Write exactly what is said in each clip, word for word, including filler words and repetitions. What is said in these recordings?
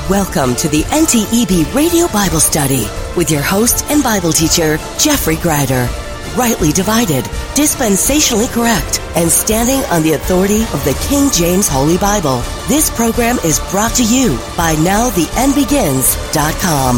Welcome to the N T E B Radio Bible Study with your host and Bible teacher, Jeffrey Greider. Rightly divided, dispensationally correct, and standing on the authority of the King James Holy Bible. This program is brought to you by now the end begins dot com.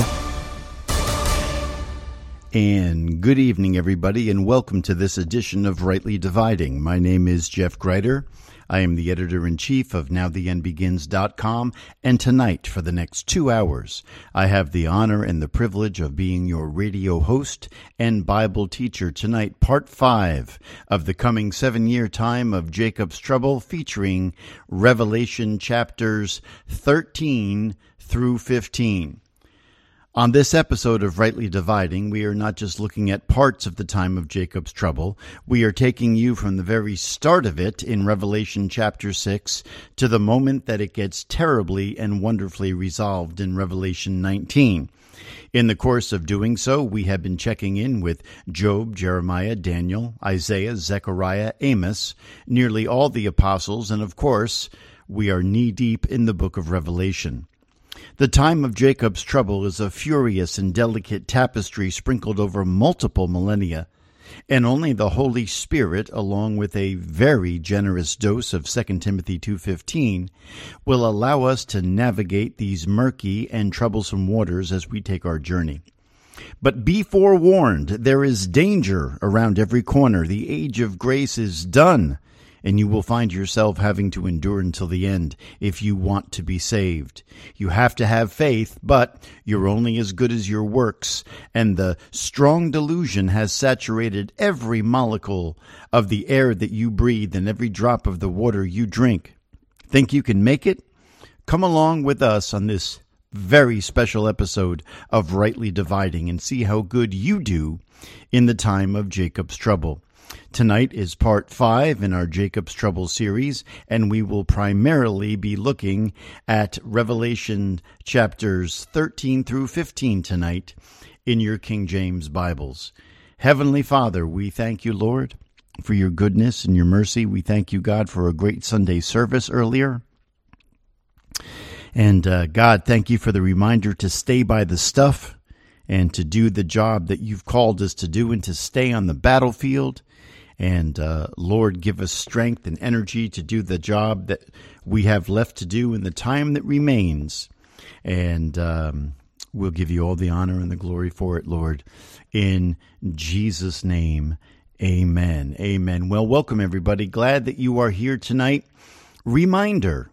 And good evening, everybody, and welcome to this edition of Rightly Dividing. My name is Jeff Greider. I am the editor-in-chief of now the end begins dot com, and tonight, for the next two hours, I have the honor and the privilege of being your radio host and Bible teacher. Tonight, part five of the coming seven-year time of Jacob's Trouble, featuring Revelation chapters thirteen through fifteen. On this episode of Rightly Dividing, we are not just looking at parts of the time of Jacob's trouble. We are taking you from the very start of it in Revelation chapter six to the moment that it gets terribly and wonderfully resolved in Revelation nineteen. In the course of doing so, we have been checking in with Job, Jeremiah, Daniel, Isaiah, Zechariah, Amos, nearly all the apostles, and of course, we are knee-deep in the book of Revelation. The time of Jacob's trouble is a furious and delicate tapestry sprinkled over multiple millennia, and only the Holy Spirit, along with a very generous dose of Second Timothy two fifteen, will allow us to navigate these murky and troublesome waters as we take our journey. But be forewarned, there is danger around every corner. The age of grace is done, and you will find yourself having to endure until the end if you want to be saved. You have to have faith, but you're only as good as your works, and the strong delusion has saturated every molecule of the air that you breathe and every drop of the water you drink. Think you can make it? Come along with us on this very special episode of Rightly Dividing and see how good you do in the time of Jacob's trouble. Tonight is part five in our Jacob's Trouble series, and we will primarily be looking at Revelation chapters thirteen through fifteen tonight in your King James Bibles. Heavenly Father, we thank you, Lord, for your goodness and your mercy. We thank you, God, for a great Sunday service earlier. And uh, God, thank you for the reminder to stay by the stuff and to do the job that you've called us to do and to stay on the battlefield. And uh, Lord, give us strength and energy to do the job that we have left to do in the time that remains. And um, we'll give you all the honor and the glory for it, Lord. In Jesus' name, amen. Amen. Well, welcome, everybody. Glad that you are here tonight. Reminder.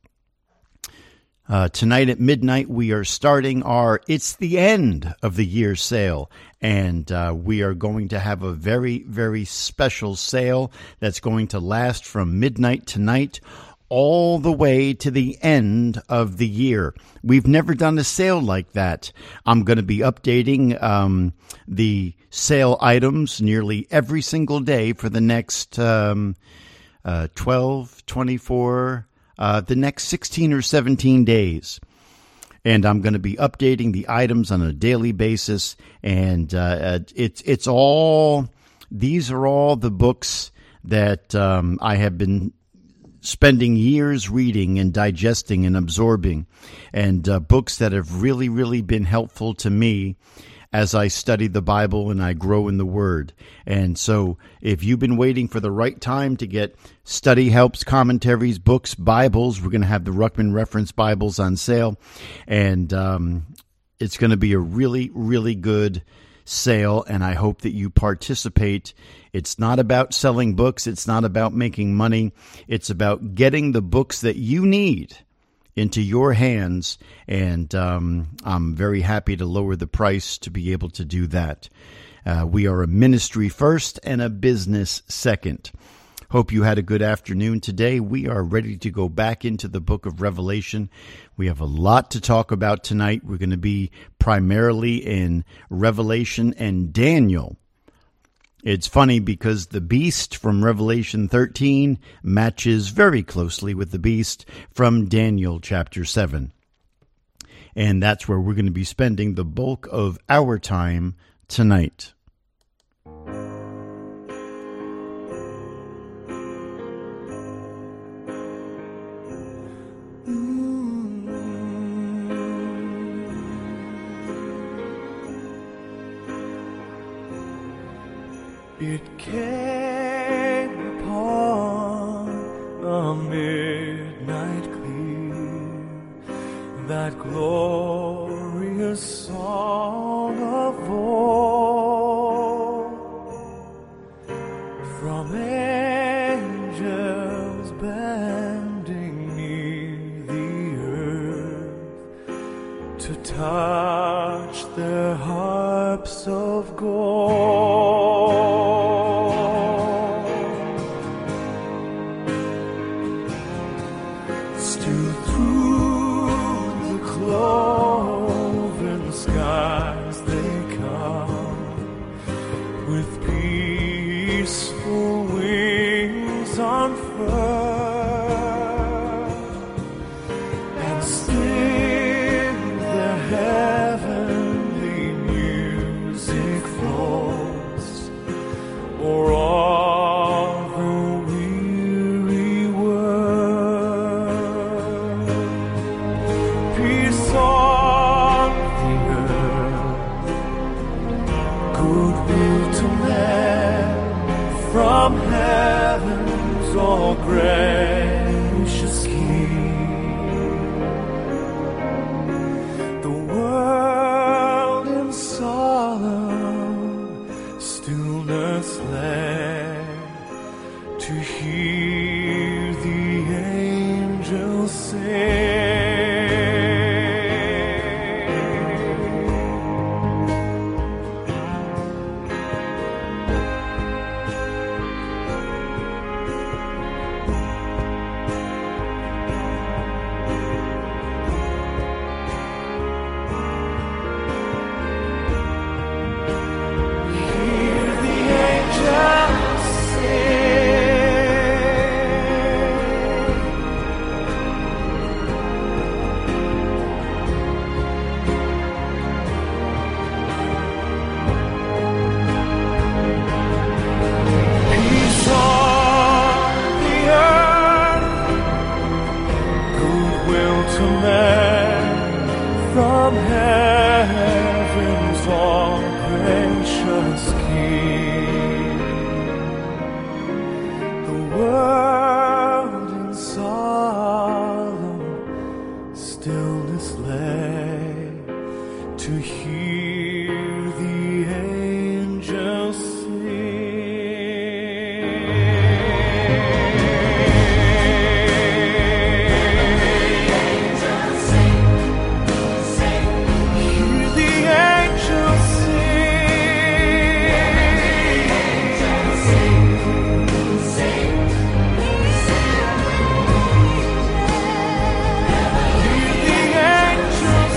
Uh, tonight at midnight, we are starting our It's the End of the Year sale, and uh, we are going to have a very, very special sale that's going to last from midnight tonight all the way to the end of the year. We've never done a sale like that. I'm going to be updating um, the sale items nearly every single day for the next um, uh, twelve, twenty-four, Uh, the next sixteen or seventeen days. And I'm going to be updating the items on a daily basis. And uh, it's it's all, these are all the books that um, I have been spending years reading and digesting and absorbing. And uh, books that have really, really been helpful to me as I study the Bible and I grow in the Word. And so if you've been waiting for the right time to get study helps, commentaries, books, Bibles, we're going to have the Ruckman Reference Bibles on sale. And um, it's going to be a really, really good sale, and I hope that you participate. It's not about selling books. It's not about making money. It's about getting the books that you need into your hands, and um, I'm very happy to lower the price to be able to do that. Uh, we are a ministry first and a business second. Hope you had a good afternoon today. We are ready to go back into the book of Revelation. We have a lot to talk about tonight. We're going to be primarily in Revelation and Daniel. It's funny because the beast from Revelation thirteen matches very closely with the beast from Daniel chapter seven. And that's where we're going to be spending the bulk of our time tonight. It came upon the midnight clear, that glorious song of old, from angels bending near the earth to touch their harps of gold. Still through the cloven skies they come with peaceful wings unfurled, and still the heavenly music flows o'er all the weary world. Peace on the earth, goodwill to men, from heaven's all gracious King. The world in solemn stillness lay to hear the angels sing. Hear the angels peace on the earth, goodwill to men, from heaven's all gracious King. The world in solemn stillness lay to hear the angels Hear the angels Hear the angels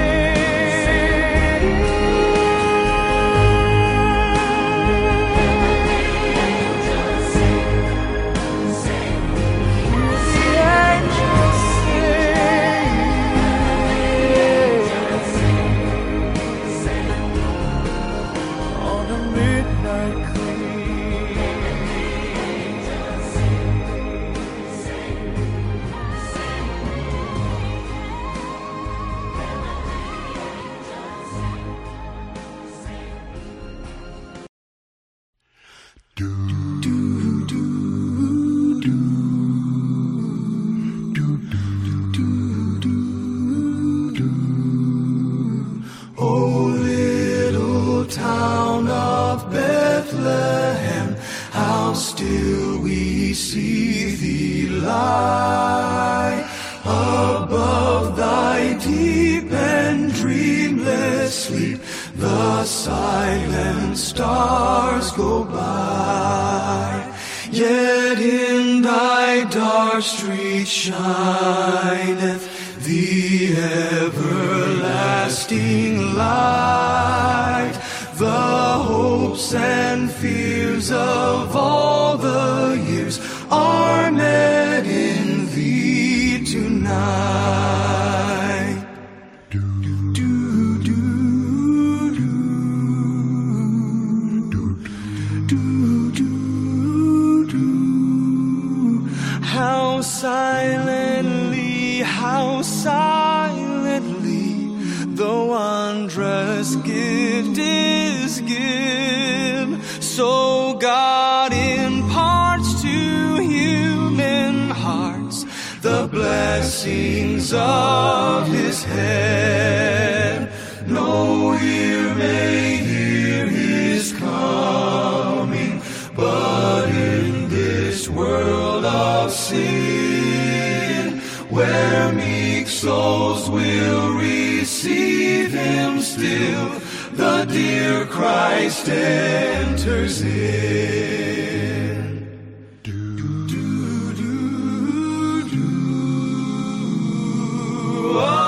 on a midnight clear. Oh, little town of Bethlehem, how still we see thee lie above thy deep and dreamless sleep. The silent stars go by, yet in thy dark street shineth the everlasting light. The hopes and fears of all the years are met in thee tonight. Do, do, do, do, do, do, do. How silently, how silently the wondrous gift is given. So blessings of his hand. No ear may hear his coming, but in this world of sin, where meek souls will receive him still, the dear Christ enters in. Do, do, do, do. Oh.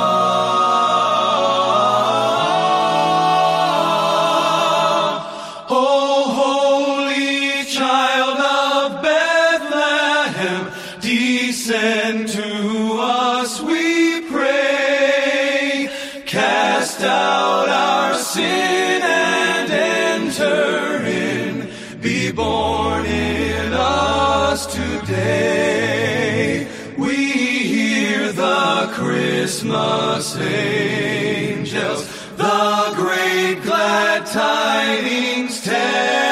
Descend to us, we pray. Cast out our sin and enter in. Be born in us today. We hear the Christmas angels, the great glad tidings tell.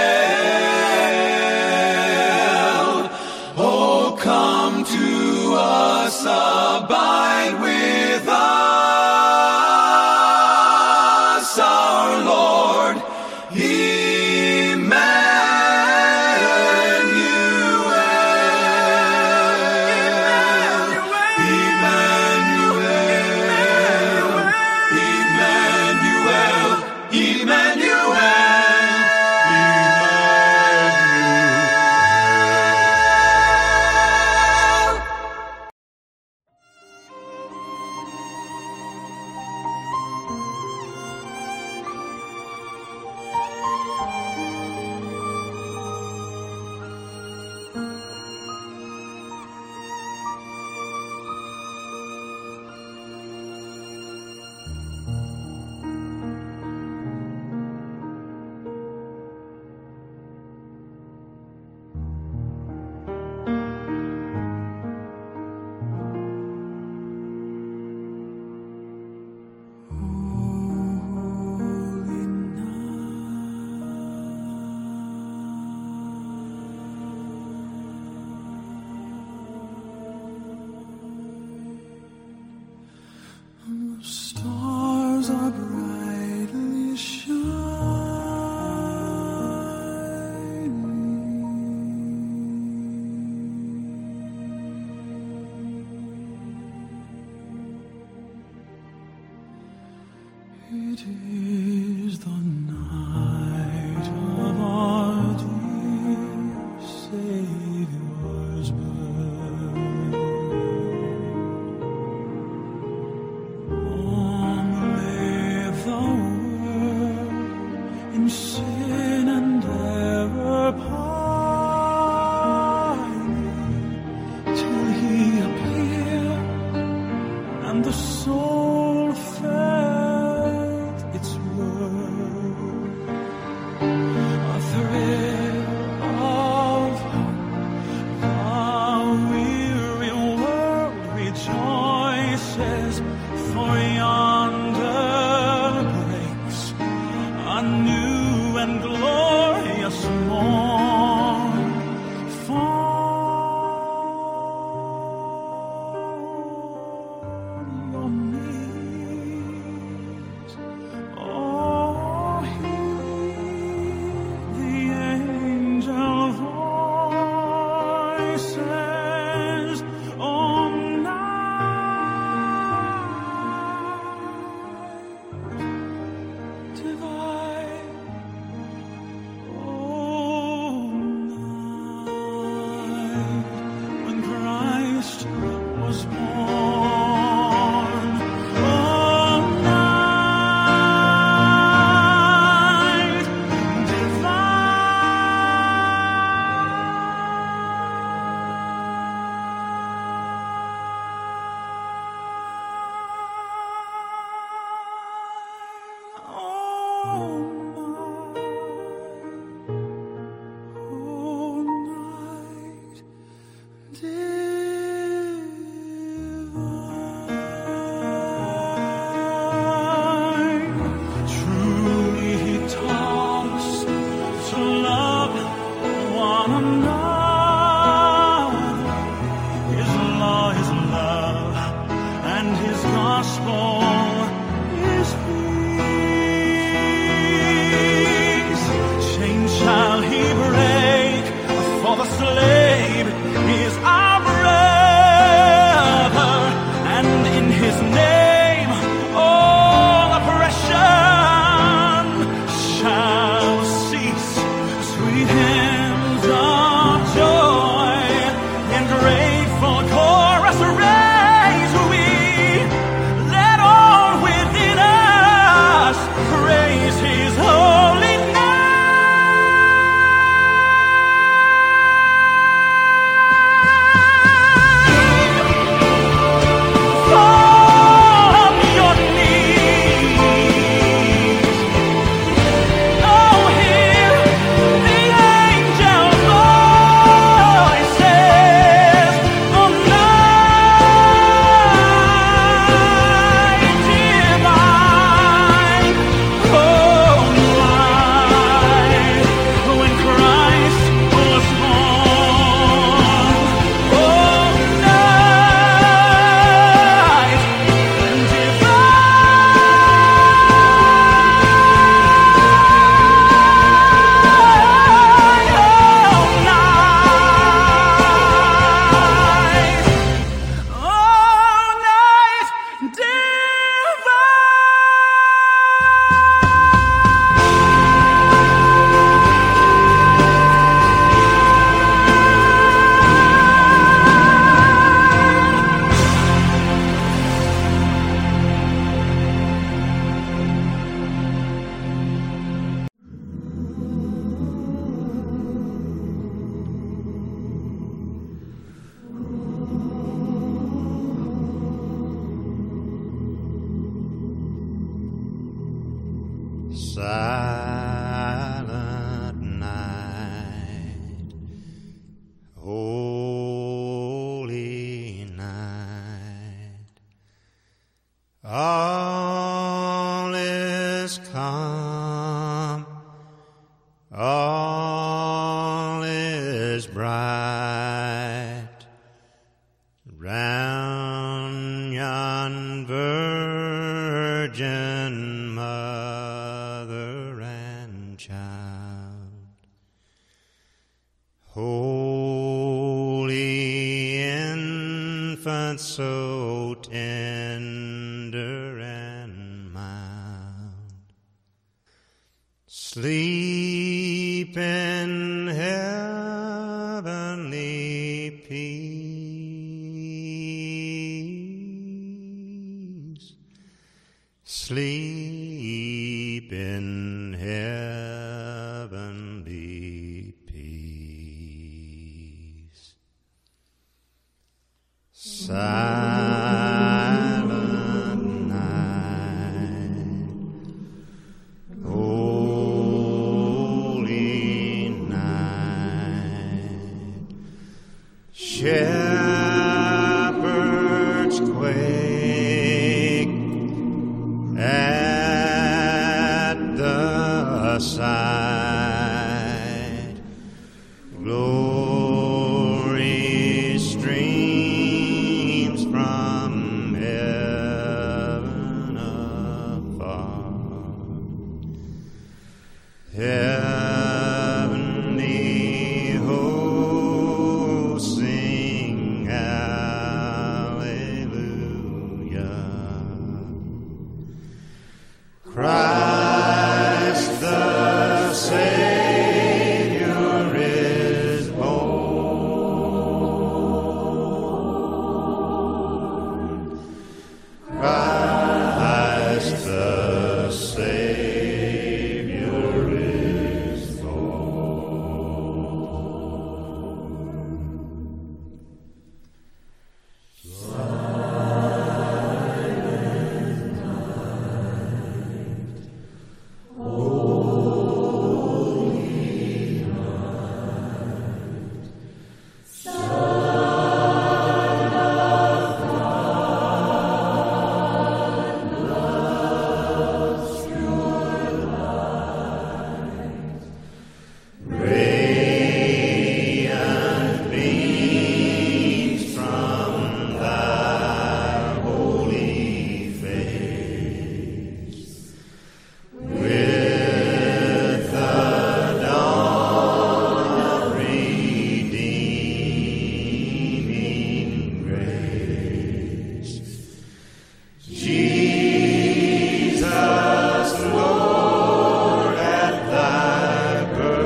Come to us, abide with us, our Lord Emmanuel. Emmanuel, Emmanuel, Emmanuel. Stars are brightly shining. It is the night of our dear Savior's birth. Long live the world in sin and error pining, till he appear and the soul felt its worth. A thrill of hope, the weary world rejoices, for yonder breaks a new and glorious morn. Fall on your knees, oh, hear the angel voices, oh, night divine, oh, night when Christ was born, oh, night truly he taught us to love one another. His law, his love his gospel is peace. Chains shall he break, for the slave is our brother, and in his name all oppression shall cease. Sweet hymns of joy and grateful chorus raise we. Let all within us praise his holy name. From your knees, oh, hear the angel voices on night divine. Oh, night when Christ was born. Oh, night Silent night, holy night, all is calm, all is bright, round yon virgin mother and child. Holy infant, so tender and mild, sleep in heavenly peace. Sleep in heavenly peace. Silent night, holy night, shepherds quake at the sight. Glory streams from heaven afar. Heavenly hosts sing hallelujah. Christ the Savior is born. Christ the Savior is born. Jesus, Lord, at thy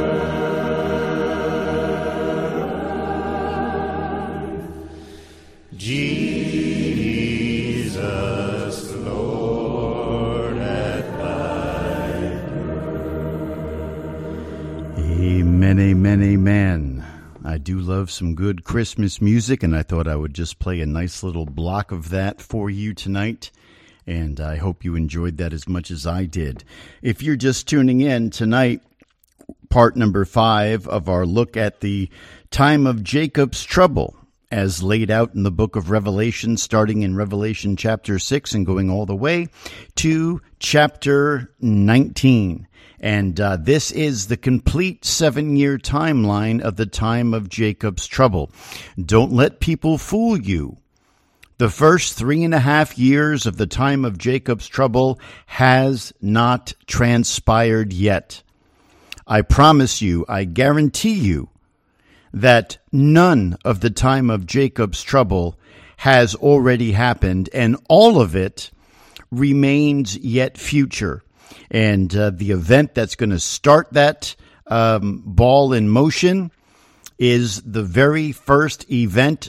birth. Jesus, Lord, at thy birth. Amen, amen, amen. I do love some good Christmas music, and I thought I would just play a nice little block of that for you tonight, and I hope you enjoyed that as much as I did. If you're just tuning in tonight, part number five of our look at the time of Jacob's trouble, as laid out in the book of Revelation, starting in Revelation chapter six and going all the way to chapter nineteen. And uh, this is the complete seven-year timeline of the time of Jacob's trouble. Don't let people fool you. The first three and a half years of the time of Jacob's trouble has not transpired yet. I promise you, I guarantee you, that none of the time of Jacob's trouble has already happened, and all of it remains yet future. And uh, the event that's going to start that um, ball in motion is the very first event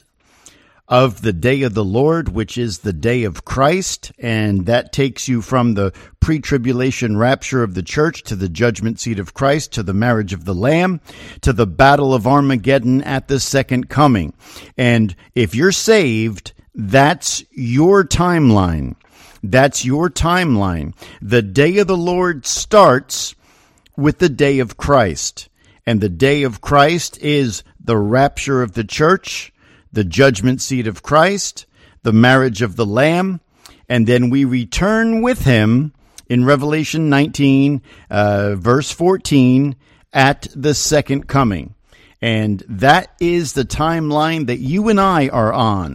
of the day of the Lord, which is the day of Christ. And that takes you from the pre-tribulation rapture of the church to the judgment seat of Christ, to the marriage of the Lamb, to the battle of Armageddon at the second coming. And if you're saved, that's your timeline. That's your timeline. The day of the Lord starts with the day of Christ. And the day of Christ is the rapture of the church, the judgment seat of Christ, the marriage of the Lamb, and then we return with him in Revelation nineteen, uh, verse fourteen, at the second coming. And that is the timeline that you and I are on.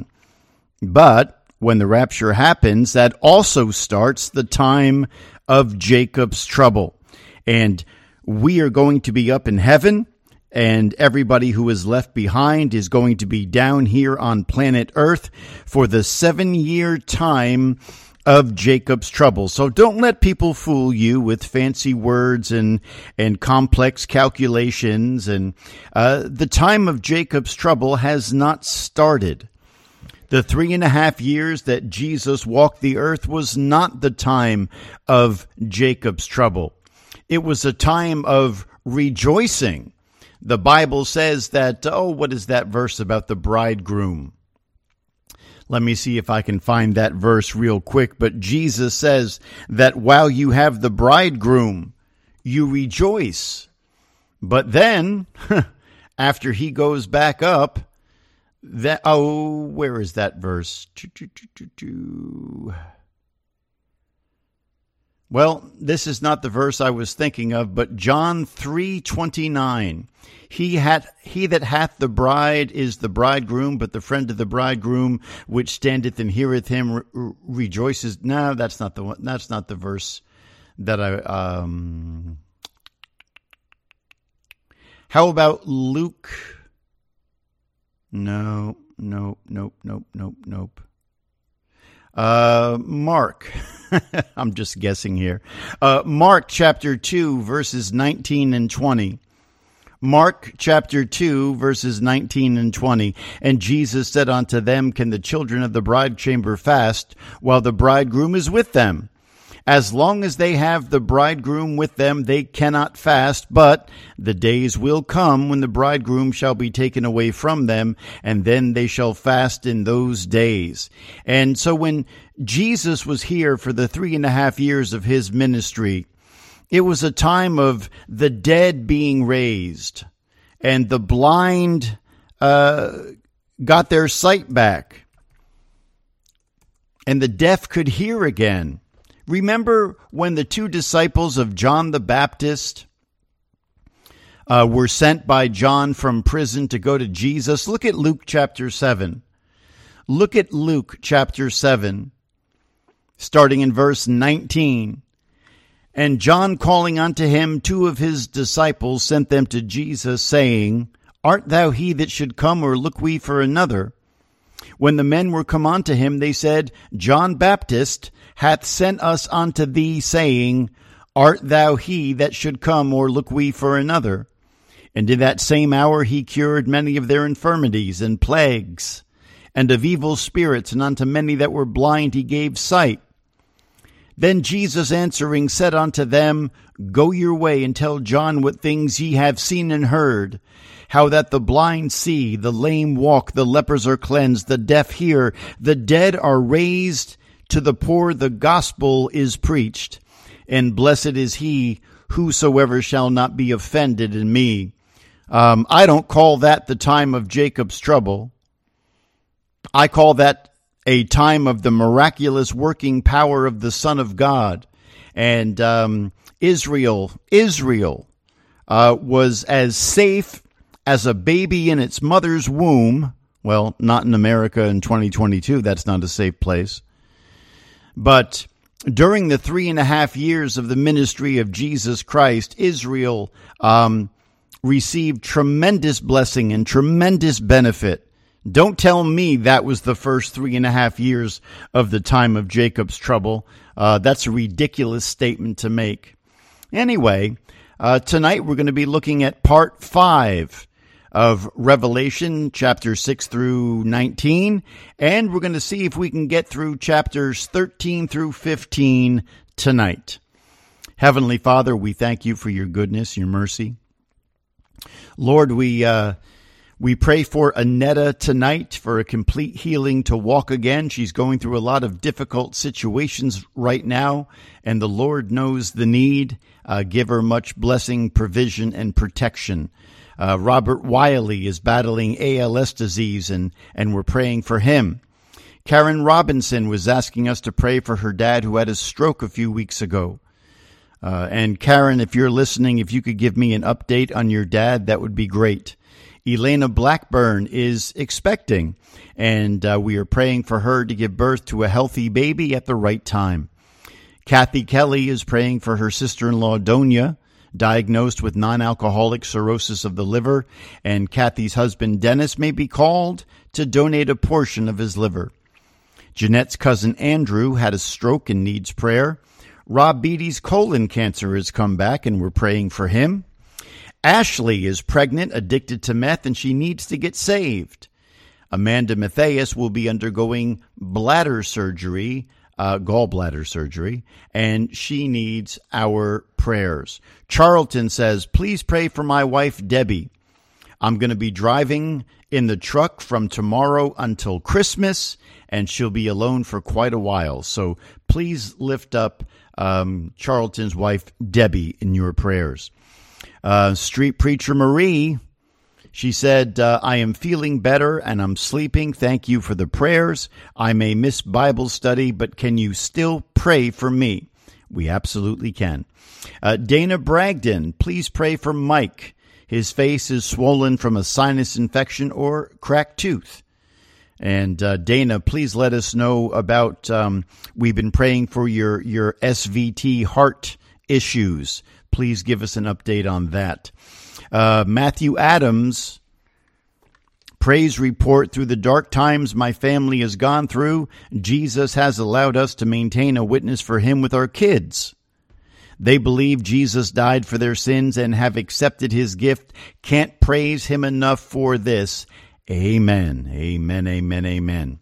But when the rapture happens, that also starts the time of Jacob's trouble. And we are going to be up in heaven, and everybody who is left behind is going to be down here on planet Earth for the seven-year time of Jacob's trouble. So don't let people fool you with fancy words and, and complex calculations. And uh, the time of Jacob's trouble has not started. The three and a half years that Jesus walked the earth was not the time of Jacob's trouble. It was a time of rejoicing. The Bible says that, oh, what is that verse about the bridegroom? Let me see if I can find that verse real quick. But Jesus says that while you have the bridegroom, you rejoice. But then, after he goes back up, That oh, where is that verse? Well, this is not the verse I was thinking of, but John three twenty-nine. He hath he that hath the bride is the bridegroom, but the friend of the bridegroom which standeth and heareth him re- rejoices. No, that's not the one. That's not the verse that I. Um, how about Luke? No, nope, nope, nope, nope, nope. Uh, Mark. I'm just guessing here. Uh, Mark chapter two, verses nineteen and twenty. Mark chapter two, verses nineteen and twenty. And Jesus said unto them, Can the children of the bride chamber fast while the bridegroom is with them? As long as they have the bridegroom with them, they cannot fast, but the days will come when the bridegroom shall be taken away from them, and then they shall fast in those days. And so when Jesus was here for the three and a half years of his ministry, it was a time of the dead being raised, and the blind uh, got their sight back, and the deaf could hear again. Remember when the two disciples of John the Baptist uh, were sent by John from prison to go to Jesus? Look at Luke chapter seven. Look at Luke chapter seven, starting in verse nineteen. And John, calling unto him two of his disciples, sent them to Jesus, saying, Art thou he that should come, or look we for another? When the men were come unto him, they said, John Baptist hath sent us unto thee, saying, Art thou he that should come, or look we for another? And in that same hour he cured many of their infirmities and plagues, and of evil spirits, and unto many that were blind he gave sight. Then Jesus answering said unto them, Go your way, and tell John what things ye have seen and heard, how that the blind see, the lame walk, the lepers are cleansed, the deaf hear, the dead are raised, to the poor the gospel is preached. And blessed is he whosoever shall not be offended in me. Um, I don't call that the time of Jacob's trouble. I call that a time of the miraculous working power of the Son of God. And um, Israel, Israel uh, was as safe as a baby in its mother's womb. Well, not in America in twenty twenty-two. That's not a safe place. But during the three and a half years of the ministry of Jesus Christ, Israel um, received tremendous blessing and tremendous benefit. Don't tell me that was the first three and a half years of the time of Jacob's trouble. Uh, that's a ridiculous statement to make. Anyway, uh, tonight we're going to be looking at part five of Revelation, chapter six through nineteen, and we're going to see if we can get through chapters thirteen through fifteen tonight. Heavenly Father, we thank you for your goodness, your mercy. Lord, we uh, we pray for Annetta tonight for a complete healing to walk again. She's going through a lot of difficult situations right now, and the Lord knows the need. Uh, give her much blessing, provision, and protection. Uh, Robert Wiley is battling A L S disease, and, and we're praying for him. Karen Robinson was asking us to pray for her dad who had a stroke a few weeks ago. Uh, and Karen, if you're listening, if you could give me an update on your dad, that would be great. Elena Blackburn is expecting, and uh, we are praying for her to give birth to a healthy baby at the right time. Kathy Kelly is praying for her sister-in-law, Donia, diagnosed with non-alcoholic cirrhosis of the liver, and Kathy's husband, Dennis, may be called to donate a portion of his liver. Jeanette's cousin, Andrew, had a stroke and needs prayer. Rob Beatty's colon cancer has come back, and we're praying for him. Ashley is pregnant, addicted to meth, and she needs to get saved. Amanda Matthias will be undergoing bladder surgery, uh, gallbladder surgery, and she needs our prayers. Charlton says, please pray for my wife, Debbie. I'm going to be driving in the truck from tomorrow until Christmas, and she'll be alone for quite a while. So please lift up um, Charlton's wife, Debbie, in your prayers. Uh, Street Preacher Marie, she said, uh, I am feeling better and I'm sleeping. Thank you for the prayers. I may miss Bible study, but can you still pray for me? We absolutely can. Uh, Dana Bragdon, please pray for Mike. His face is swollen from a sinus infection or cracked tooth. And uh, Dana, please let us know about, um, we've been praying for your, your S V T heart issues. Please give us an update on that. Uh, Matthew Adams, praise report, through the dark times my family has gone through, Jesus has allowed us to maintain a witness for him with our kids. They believe Jesus died for their sins and have accepted his gift. Can't praise him enough for this. Amen. Amen. Amen. Amen.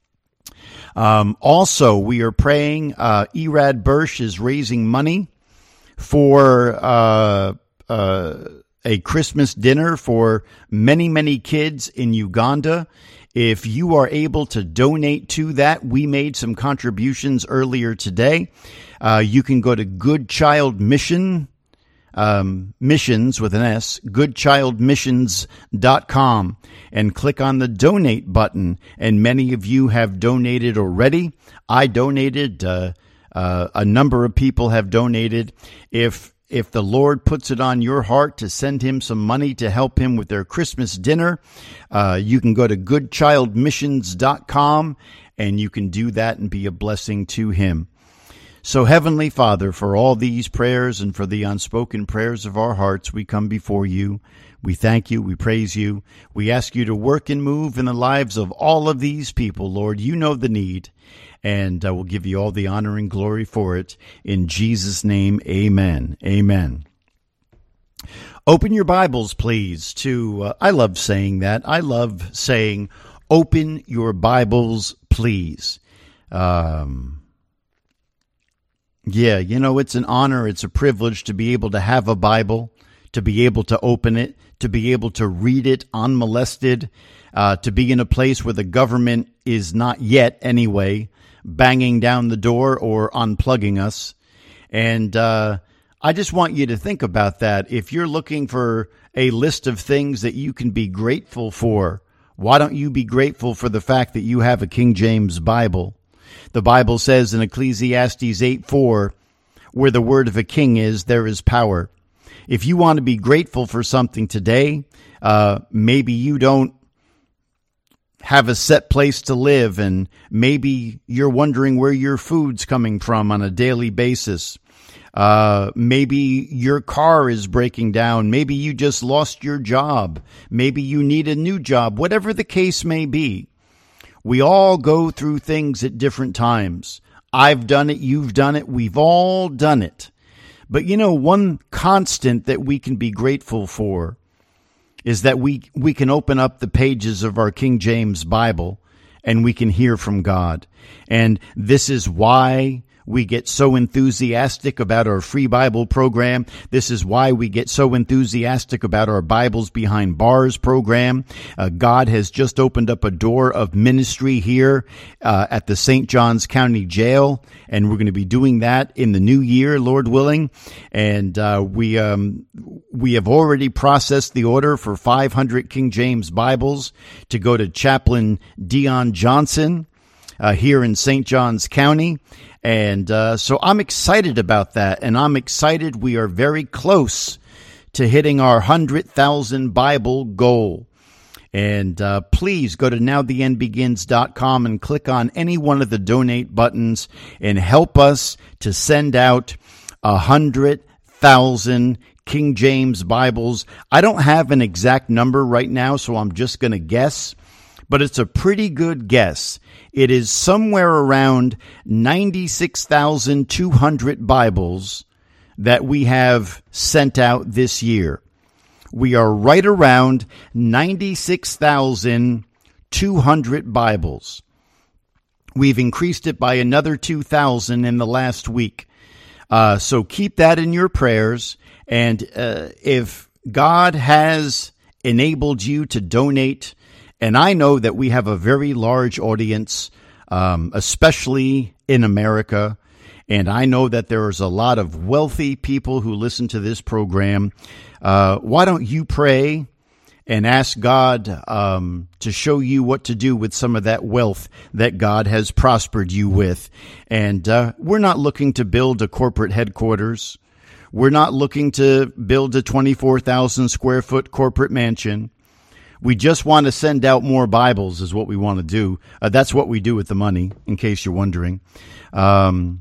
Um, also, we are praying. Uh, Erad Bursch is raising money for uh, uh, a Christmas dinner for many, many kids in Uganda. If you are able to donate to that, we made some contributions earlier today. Uh, you can go to Good Child Mission, um, missions with an S, good child missions dot com, and click on the donate button. And many of you have donated already. I donated. Uh, uh, a number of people have donated. If If the Lord puts it on your heart to send him some money to help him with their Christmas dinner, uh, you can go to good child missions dot com and you can do that and be a blessing to him. So, Heavenly Father, for all these prayers and for the unspoken prayers of our hearts, we come before you. We thank you. We praise you. We ask you to work and move in the lives of all of these people, Lord. You know the need, and uh, we'll give you all the honor and glory for it. In Jesus' name, amen. Amen. Open your Bibles, please, to, uh, I love saying that. I love saying, open your Bibles, please. Um, yeah, you know, it's an honor, it's a privilege to be able to have a Bible, to be able to open it, to be able to read it unmolested, uh, to be in a place where the government is not yet, anyway, banging down the door or unplugging us. And uh, I just want you to think about that. If you're looking for a list of things that you can be grateful for, why don't you be grateful for the fact that you have a King James Bible? The Bible says in Ecclesiastes eight four, where the word of a king is, there is power. If you want to be grateful for something today, uh, maybe you don't have a set place to live, and maybe you're wondering where your food's coming from on a daily basis. Uh, maybe your car is breaking down. Maybe you just lost your job. Maybe you need a new job. Whatever the case may be, we all go through things at different times. I've done it. You've done it. We've all done it. But you know, one constant that we can be grateful for is that we, we can open up the pages of our King James Bible and we can hear from God. And this is why we get so enthusiastic about our free Bible program. This is why we get so enthusiastic about our Bibles Behind Bars program. Uh, God has just opened up a door of ministry here uh, at the Saint Johns County Jail, and we're going to be doing that in the new year, Lord willing. And uh, we um, we have already processed the order for five hundred King James Bibles to go to Chaplain Dion Johnson uh, here in Saint Johns County. And uh, so I'm excited about that, and I'm excited we are very close to hitting our one hundred thousand Bible goal. And uh, please go to now the end begins dot com and click on any one of the donate buttons and help us to send out one hundred thousand King James Bibles. I don't have an exact number right now, so I'm just going to guess, but it's a pretty good guess. It is somewhere around ninety-six thousand two hundred Bibles that we have sent out this year. We are right around ninety-six thousand two hundred Bibles. We've increased it by another two thousand in the last week. Uh, so keep that in your prayers. And uh, if God has enabled you to donate, and I know that we have a very large audience, um, especially in America. And I know that there is a lot of wealthy people who listen to this program. Uh, why don't you pray and ask God um, to show you what to do with some of that wealth that God has prospered you with? And uh, we're not looking to build a corporate headquarters. We're not looking to build a twenty-four thousand square foot corporate mansion. We just want to send out more Bibles is what we want to do. Uh, that's what we do with the money, in case you're wondering. Um,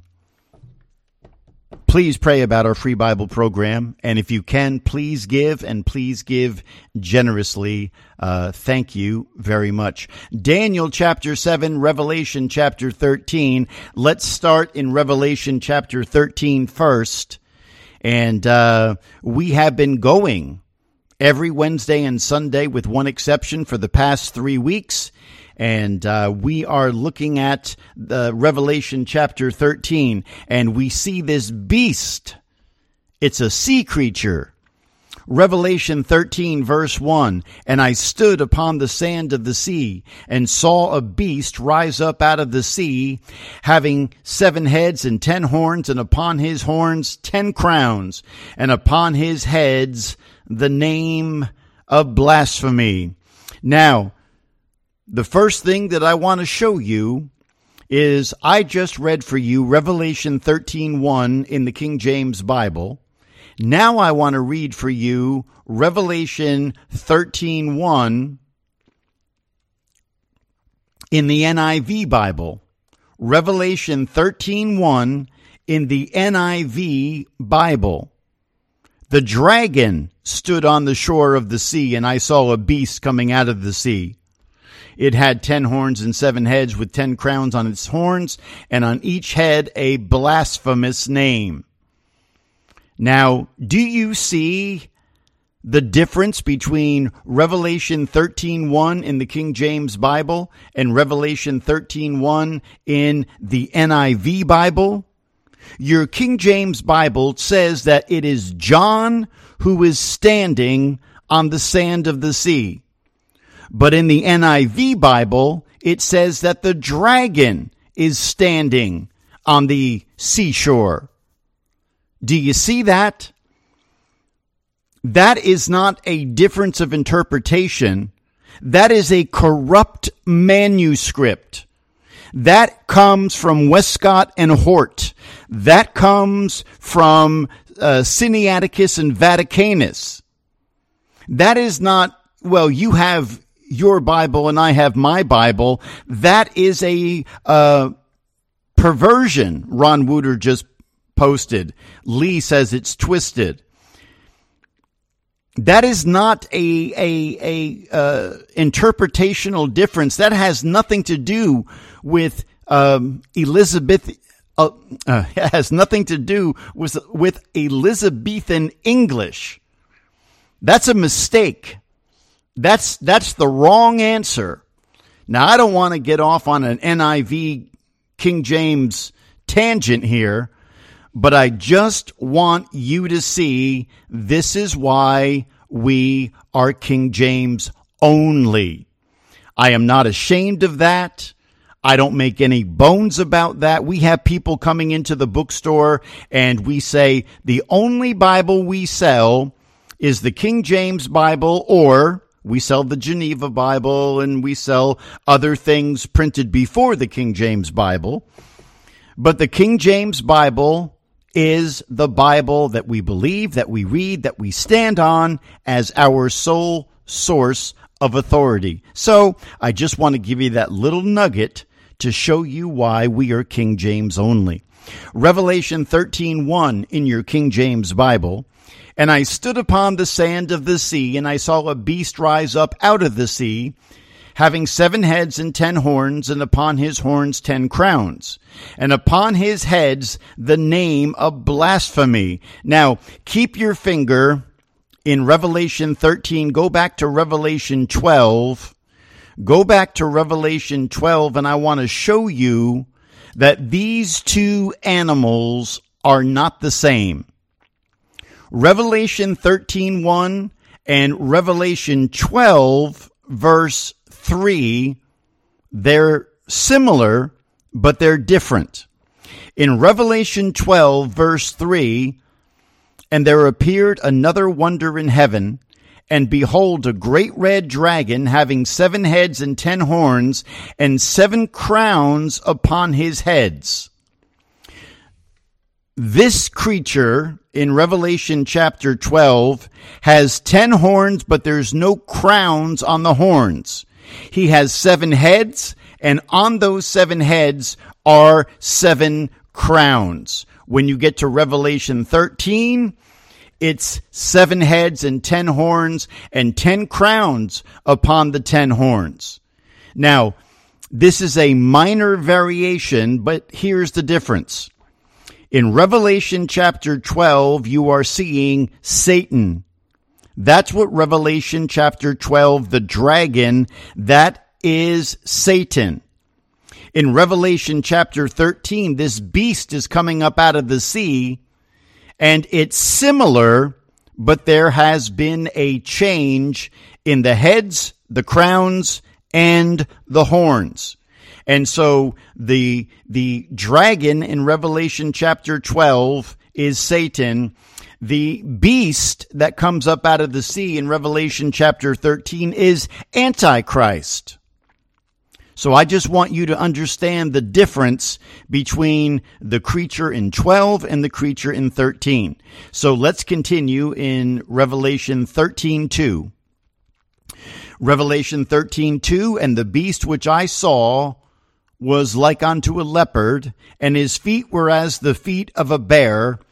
please pray about our free Bible program. And if you can, please give, and please give generously. Uh, thank you very much. Daniel chapter seven, Revelation chapter thirteen. Let's start in Revelation chapter thirteen first. And uh, we have been going every Wednesday and Sunday, with one exception, for the past three weeks. And uh, we are looking at the Revelation chapter thirteen, and we see this beast. It's a sea creature. Revelation thirteen, verse one, and I stood upon the sand of the sea, and saw a beast rise up out of the sea, having seven heads and ten horns, and upon his horns ten crowns, and upon his heads the name of blasphemy. Now, the first thing that I want to show you is I just read for you Revelation thirteen one in the King James Bible. Now I want to read for you Revelation thirteen one in the N I V Bible. Revelation thirteen one in the N I V Bible. The dragon stood on the shore of the sea, and I saw a beast coming out of the sea. It had ten horns and seven heads with ten crowns on its horns, and on each head a blasphemous name. Now, do you see the difference between Revelation thirteen one in the King James Bible and Revelation thirteen one in the N I V Bible? Your King James Bible says that it is John who is standing on the sand of the sea. But in the N I V Bible, it says that the dragon is standing on the seashore. Do you see that? That is not a difference of interpretation. That is a corrupt manuscript. That comes from Westcott and Hort. That comes from uh, Sinaiticus and Vaticanus. That is not, well, you have your Bible and I have my Bible. That is a uh, perversion, Ron Wooter just posted. Lee says it's twisted. That is not a a a uh, interpretational difference. That has nothing to do with um, Elizabeth. Uh, uh, it has nothing to do with with Elizabethan English. That's a mistake. That's that's the wrong answer. Now, I don't want to get off on an N I V King James tangent here, but I just want you to see this is why we are King James only. I am not ashamed of that. I don't make any bones about that. We have people coming into the bookstore and we say the only Bible we sell is the King James Bible, or we sell the Geneva Bible and we sell other things printed before the King James Bible. But the King James Bible is the Bible that we believe, that we read, that we stand on as our sole source of authority. So I just want to give you that little nugget to show you why we are King James only. Revelation thirteen one in your King James Bible. And I stood upon the sand of the sea, and I saw a beast rise up out of the sea, having seven heads and ten horns, and upon his horns ten crowns, and upon his heads the name of blasphemy. Now, keep your finger in Revelation thirteen. Go back to Revelation twelve. Go back to Revelation twelve, and I want to show you that these two animals are not the same. Revelation thirteen one and Revelation twelve verse three, they're similar, but they're different. In Revelation twelve verse three, and there appeared another wonder in heaven, and behold, a great red dragon having seven heads and ten horns, and seven crowns upon his heads. This creature in Revelation chapter twelve has ten horns, but there's no crowns on the horns. He has seven heads, and on those seven heads are seven crowns. When you get to Revelation thirteen, it's seven heads and ten horns and ten crowns upon the ten horns. Now, this is a minor variation, but here's the difference. In Revelation chapter twelve, you are seeing Satan. That's what Revelation chapter twelve, the dragon, that is Satan. In Revelation chapter thirteen, this beast is coming up out of the sea, and it's similar, but there has been a change in the heads, the crowns, and the horns. And so the the dragon in Revelation chapter twelve is Satan. The beast that comes up out of the sea in Revelation chapter thirteen is Antichrist. So I just want you to understand the difference between the creature in twelve and the creature in thirteen. So let's continue in Revelation thirteen two. Revelation thirteen two, and the beast which I saw was like unto a leopard, and his feet were as the feet of a bear,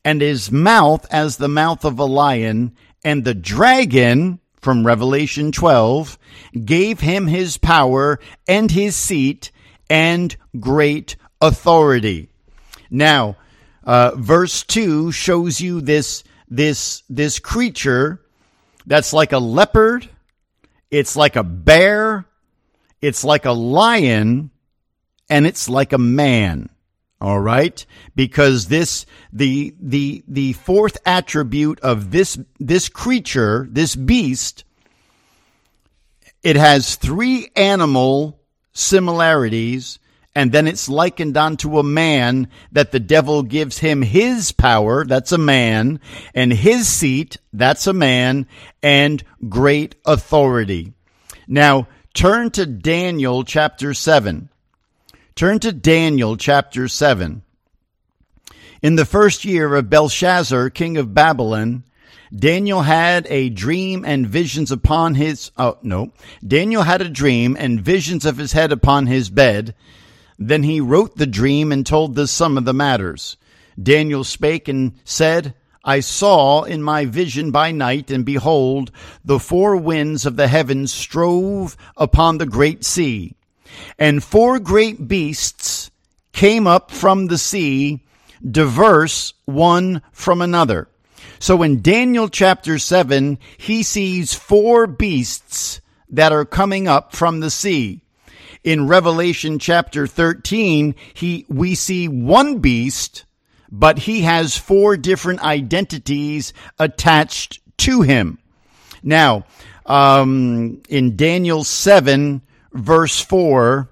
and his mouth as the mouth of a lion, and the dragon, from Revelation twelve, gave him his power and his seat and great authority. Now, uh, verse two shows you this, this, this creature that's like a leopard, it's like a bear, it's like a lion, and it's like a man. All right? Because this, the, the, the fourth attribute of this, this creature, this beast, it has three animal similarities, and then it's likened unto a man, that the devil gives him his power, that's a man, and his seat, that's a man, and great authority. Now, turn to Daniel chapter seven. Turn to Daniel chapter seven. In the first year of Belshazzar, king of Babylon, Daniel had a dream and visions upon his, oh, no. Daniel had a dream and visions of his head upon his bed. Then he wrote the dream and told the sum of the matters. Daniel spake and said, I saw in my vision by night, and behold, the four winds of the heavens strove upon the great sea. And four great beasts came up from the sea, diverse one from another. So in Daniel chapter seven, he sees four beasts that are coming up from the sea. In Revelation chapter thirteen, he we see one beast, but he has four different identities attached to him. Now, um, in Daniel seven, verse four,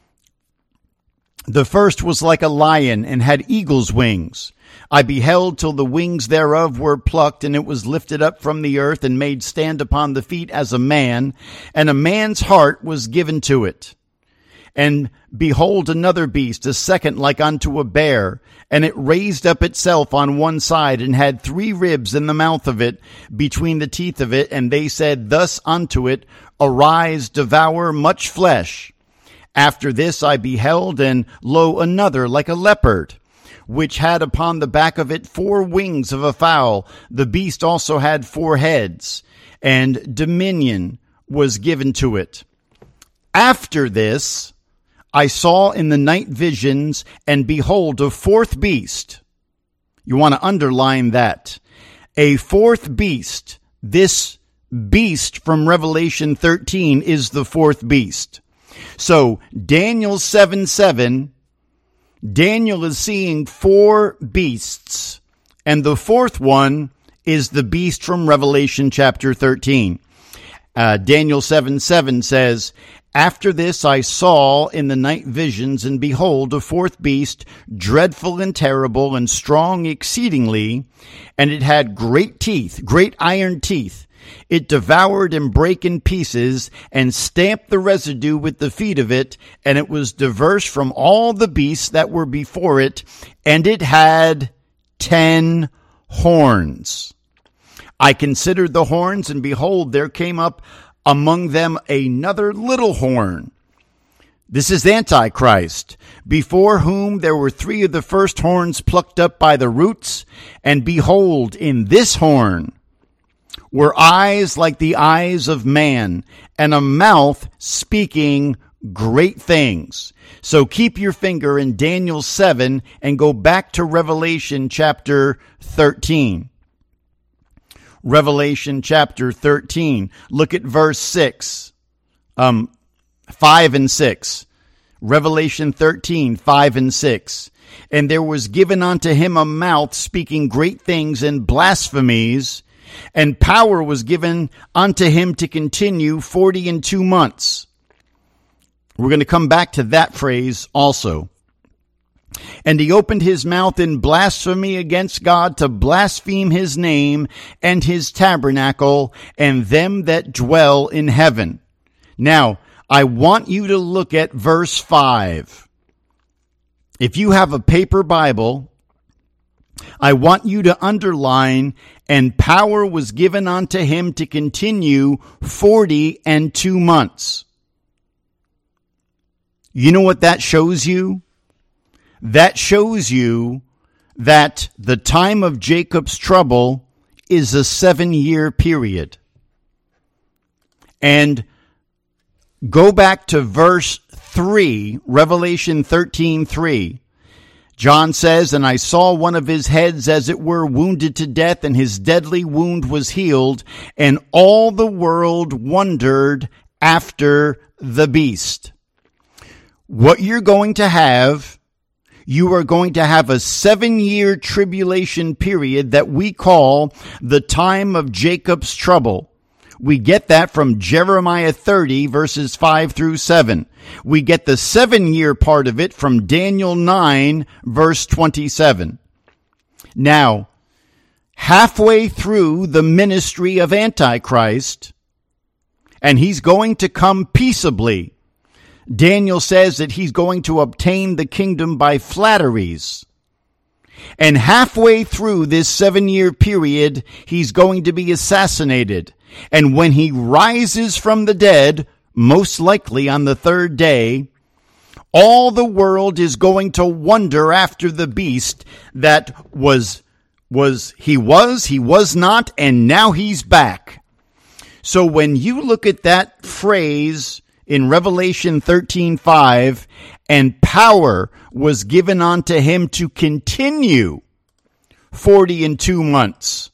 the first was like a lion and had eagle's wings. I beheld till the wings thereof were plucked, and it was lifted up from the earth and made stand upon the feet as a man, and a man's heart was given to it. And behold, another beast, a second like unto a bear, and it raised up itself on one side, and had three ribs in the mouth of it, between the teeth of it. And they said thus unto it, Arise, devour much flesh. After this I beheld, and lo, another like a leopard, which had upon the back of it four wings of a fowl. The beast also had four heads, and dominion was given to it. After this I saw in the night visions, and behold, a fourth beast. You want to underline that. A fourth beast. This beast from Revelation thirteen is the fourth beast. So Daniel seven seven, Daniel is seeing four beasts, and the fourth one is the beast from Revelation chapter thirteen. Uh, Daniel seven seven says, After this I saw in the night visions, and behold, a fourth beast, dreadful and terrible, and strong exceedingly, and it had great teeth, great iron teeth. It devoured and brake in pieces, and stamped the residue with the feet of it, and it was diverse from all the beasts that were before it, and it had ten horns. I considered the horns, and behold, there came up among them another little horn. This is Antichrist, before whom there were three of the first horns plucked up by the roots. And behold, in this horn were eyes like the eyes of man, and a mouth speaking great things. So keep your finger in Daniel seven and go back to Revelation chapter thirteen. Revelation chapter thirteen. Look at verse six, um, five and six. Revelation thirteen, five and six. And there was given unto him a mouth speaking great things and blasphemies, and power was given unto him to continue forty and two months. We're going to come back to that phrase also. And he opened his mouth in blasphemy against God, to blaspheme his name and his tabernacle and them that dwell in heaven. Now, I want you to look at verse five. If you have a paper Bible, I want you to underline, and power was given unto him to continue forty and two months. You know what that shows you? That shows you that the time of Jacob's trouble is a seven-year period. And go back to verse three, Revelation thirteen three. John says, "And I saw one of his heads as it were wounded to death, and his deadly wound was healed, and all the world wondered after the beast." What you're going to have, you are going to have a seven-year tribulation period that we call the time of Jacob's trouble. We get that from Jeremiah thirty, verses five through seven. We get the seven-year part of it from Daniel nine, verse twenty-seven. Now, halfway through the ministry of Antichrist, and he's going to come peaceably, Daniel says that he's going to obtain the kingdom by flatteries. And halfway through this seven-year period, he's going to be assassinated. And when he rises from the dead, most likely on the third day, all the world is going to wonder after the beast that was, was, he was, he was not, and now he's back. So when you look at that phrase in Revelation thirteen five, and power was given unto him to continue forty and two months.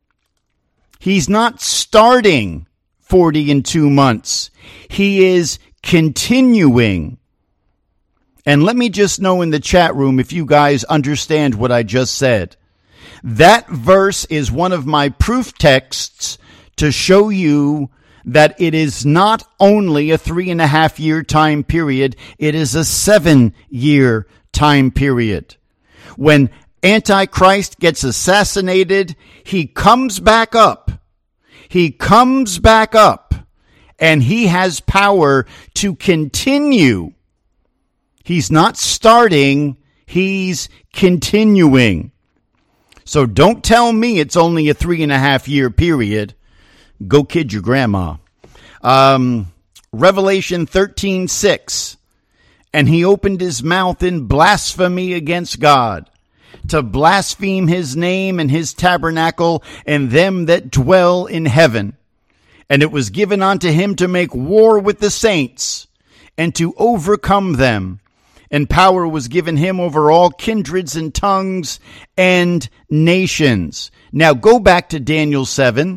He's not starting forty and two months. He is continuing. And let me just know in the chat room if you guys understand what I just said. That verse is one of my proof texts to show you that it is not only a three and a half year time period, it is a seven year time period. When Antichrist gets assassinated, he comes back up. He comes back up, and he has power to continue. He's not starting, he's continuing. So don't tell me it's only a three and a half year period. Go kid your grandma. Um, Revelation thirteen six. "And he opened his mouth in blasphemy against God, to blaspheme his name and his tabernacle and them that dwell in heaven. And it was given unto him to make war with the saints and to overcome them. And power was given him over all kindreds and tongues and nations." Now go back to Daniel seven.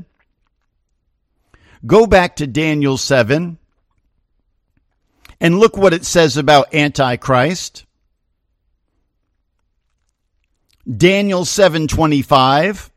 Go back to Daniel seven and look what it says about Antichrist. Daniel seven twenty-five.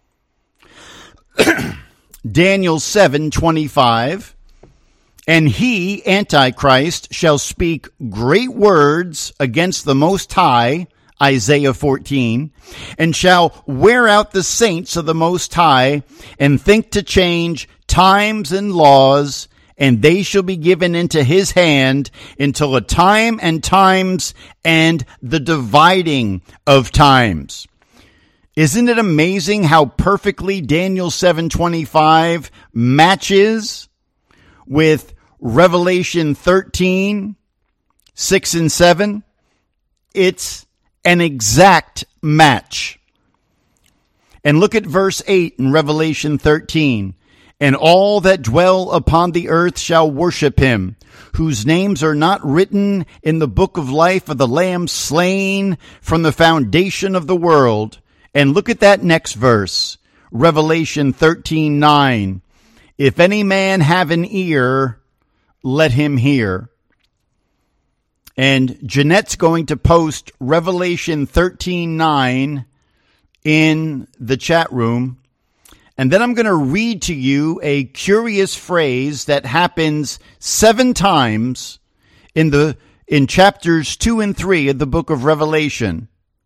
Daniel seven twenty-five. "And he, Antichrist, shall speak great words against the Most High," Isaiah fourteen, "and shall wear out the saints of the Most High, and think to change times and laws, and they shall be given into his hand until a time and times and the dividing of times." Isn't it amazing how perfectly Daniel seven twenty-five matches with Revelation thirteen, six and seven? It's an exact match. And look at verse eight in Revelation thirteen. "And all that dwell upon the earth shall worship him, whose names are not written in the book of life of the Lamb slain from the foundation of the world." And look at that next verse, Revelation thirteen nine. "If any man have an ear, let him hear." And Jeanette's going to post Revelation thirteen nine in the chat room. And then I'm going to read to you a curious phrase that happens seven times in the in chapters two and three of the book of Revelation.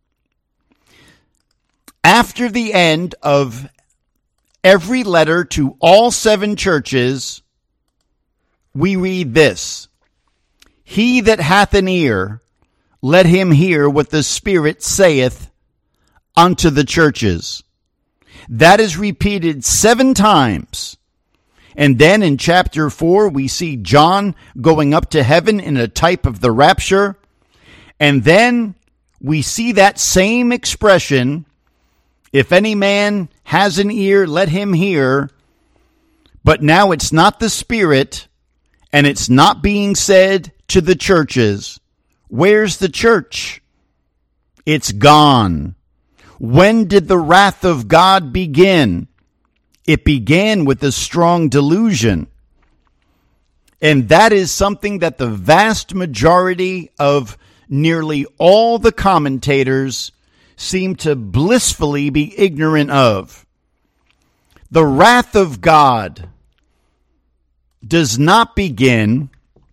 After the end of every letter to all seven churches, we read this: "He that hath an ear, let him hear what the Spirit saith unto the churches." That is repeated seven times. And then in chapter four, we see John going up to heaven in a type of the rapture. And then we see that same expression, if any man has an ear, let him hear. But now it's not the Spirit, and it's not being said to the churches. Where's the church? It's gone. When did the wrath of God begin? It began with a strong delusion. And that is something that the vast majority of nearly all the commentators seem to blissfully be ignorant of. The wrath of God does not begin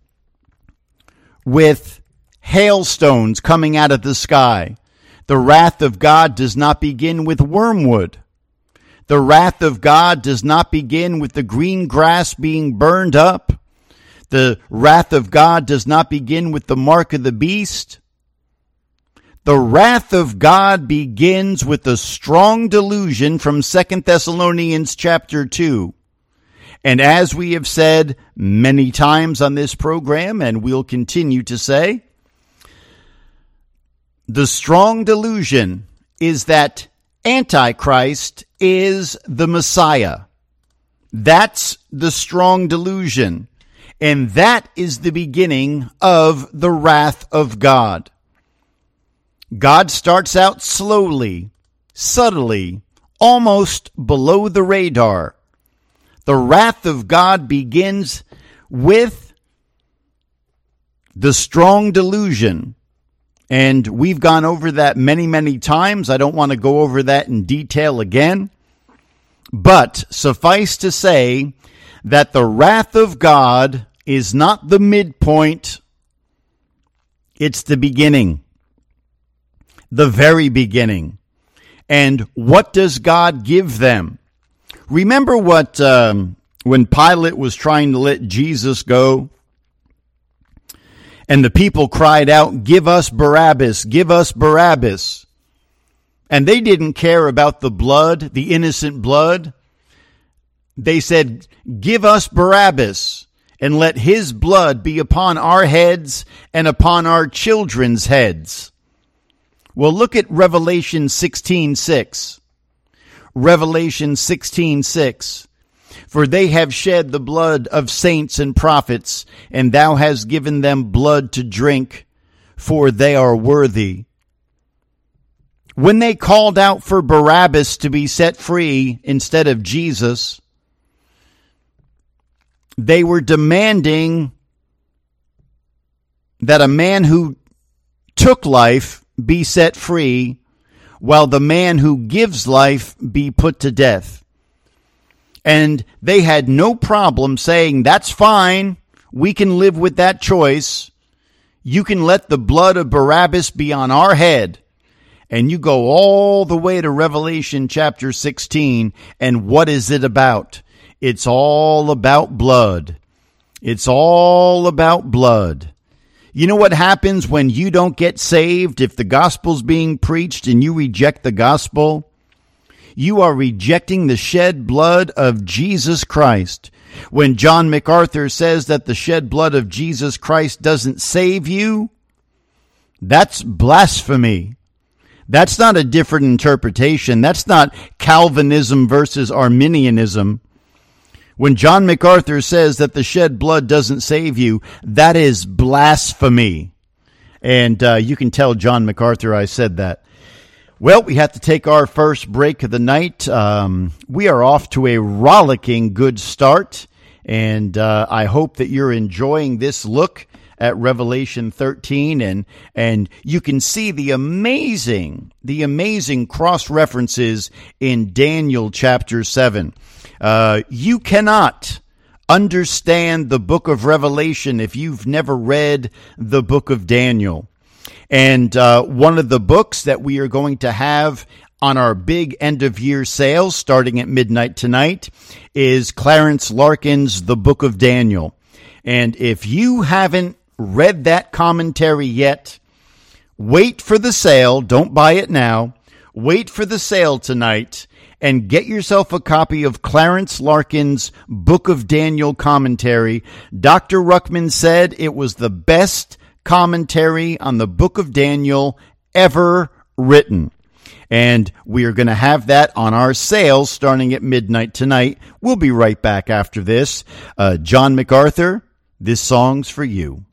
with hailstones coming out of the sky. The wrath of God does not begin with wormwood. The wrath of God does not begin with the green grass being burned up. The wrath of God does not begin with the mark of the beast. The wrath of God begins with a strong delusion from Second Thessalonians chapter two. And as we have said many times on this program, and we'll continue to say, the strong delusion is that Antichrist is the Messiah. That's the strong delusion. And that is the beginning of the wrath of God. God starts out slowly, subtly, almost below the radar. The wrath of God begins with the strong delusion. And we've gone over that many, many times. I don't want to go over that in detail again. But suffice to say that the wrath of God is not the midpoint. It's the beginning. The very beginning. And what does God give them? Remember what, um, when Pilate was trying to let Jesus go, and the people cried out, "Give us Barabbas, give us Barabbas." And they didn't care about the blood, the innocent blood. They said, "Give us Barabbas, and let his blood be upon our heads and upon our children's heads." Well, look at Revelation sixteen six. Revelation sixteen six. For they have shed the blood of saints and prophets, and thou hast given them blood to drink, for they are worthy. When they called out for Barabbas to be set free instead of Jesus, they were demanding that a man who took life be set free, while the man who gives life be put to death. And they had no problem saying, "That's fine. We can live with that choice. You can let the blood of Barabbas be on our head." And you go all the way to Revelation chapter sixteen, and what is it about? It's all about blood. It's all about blood. You know what happens when you don't get saved if the gospel's being preached and you reject the gospel? You are rejecting the shed blood of Jesus Christ. When John MacArthur says that the shed blood of Jesus Christ doesn't save you, that's blasphemy. That's not a different interpretation. That's not Calvinism versus Arminianism. When John MacArthur says that the shed blood doesn't save you, that is blasphemy. And uh, you can tell John MacArthur I said that. Well, we have to take our first break of the night. Um, we are off to a rollicking good start, and uh, I hope that you're enjoying this look at Revelation thirteen, and and you can see the amazing, the amazing cross-references in Daniel chapter seven. Uh, you cannot understand the book of Revelation if you've never read the book of Daniel. And uh, one of the books that we are going to have on our big end-of-year sale starting at midnight tonight is Clarence Larkin's The Book of Daniel. And if you haven't read that commentary yet, wait for the sale. Don't buy it now. Wait for the sale tonight and get yourself a copy of Clarence Larkin's Book of Daniel commentary. Doctor Ruckman said it was the best commentary on the book of Daniel ever written. And we are going to have that on our sale starting at midnight tonight. We'll be right back after this. Uh, John MacArthur, this song's for you.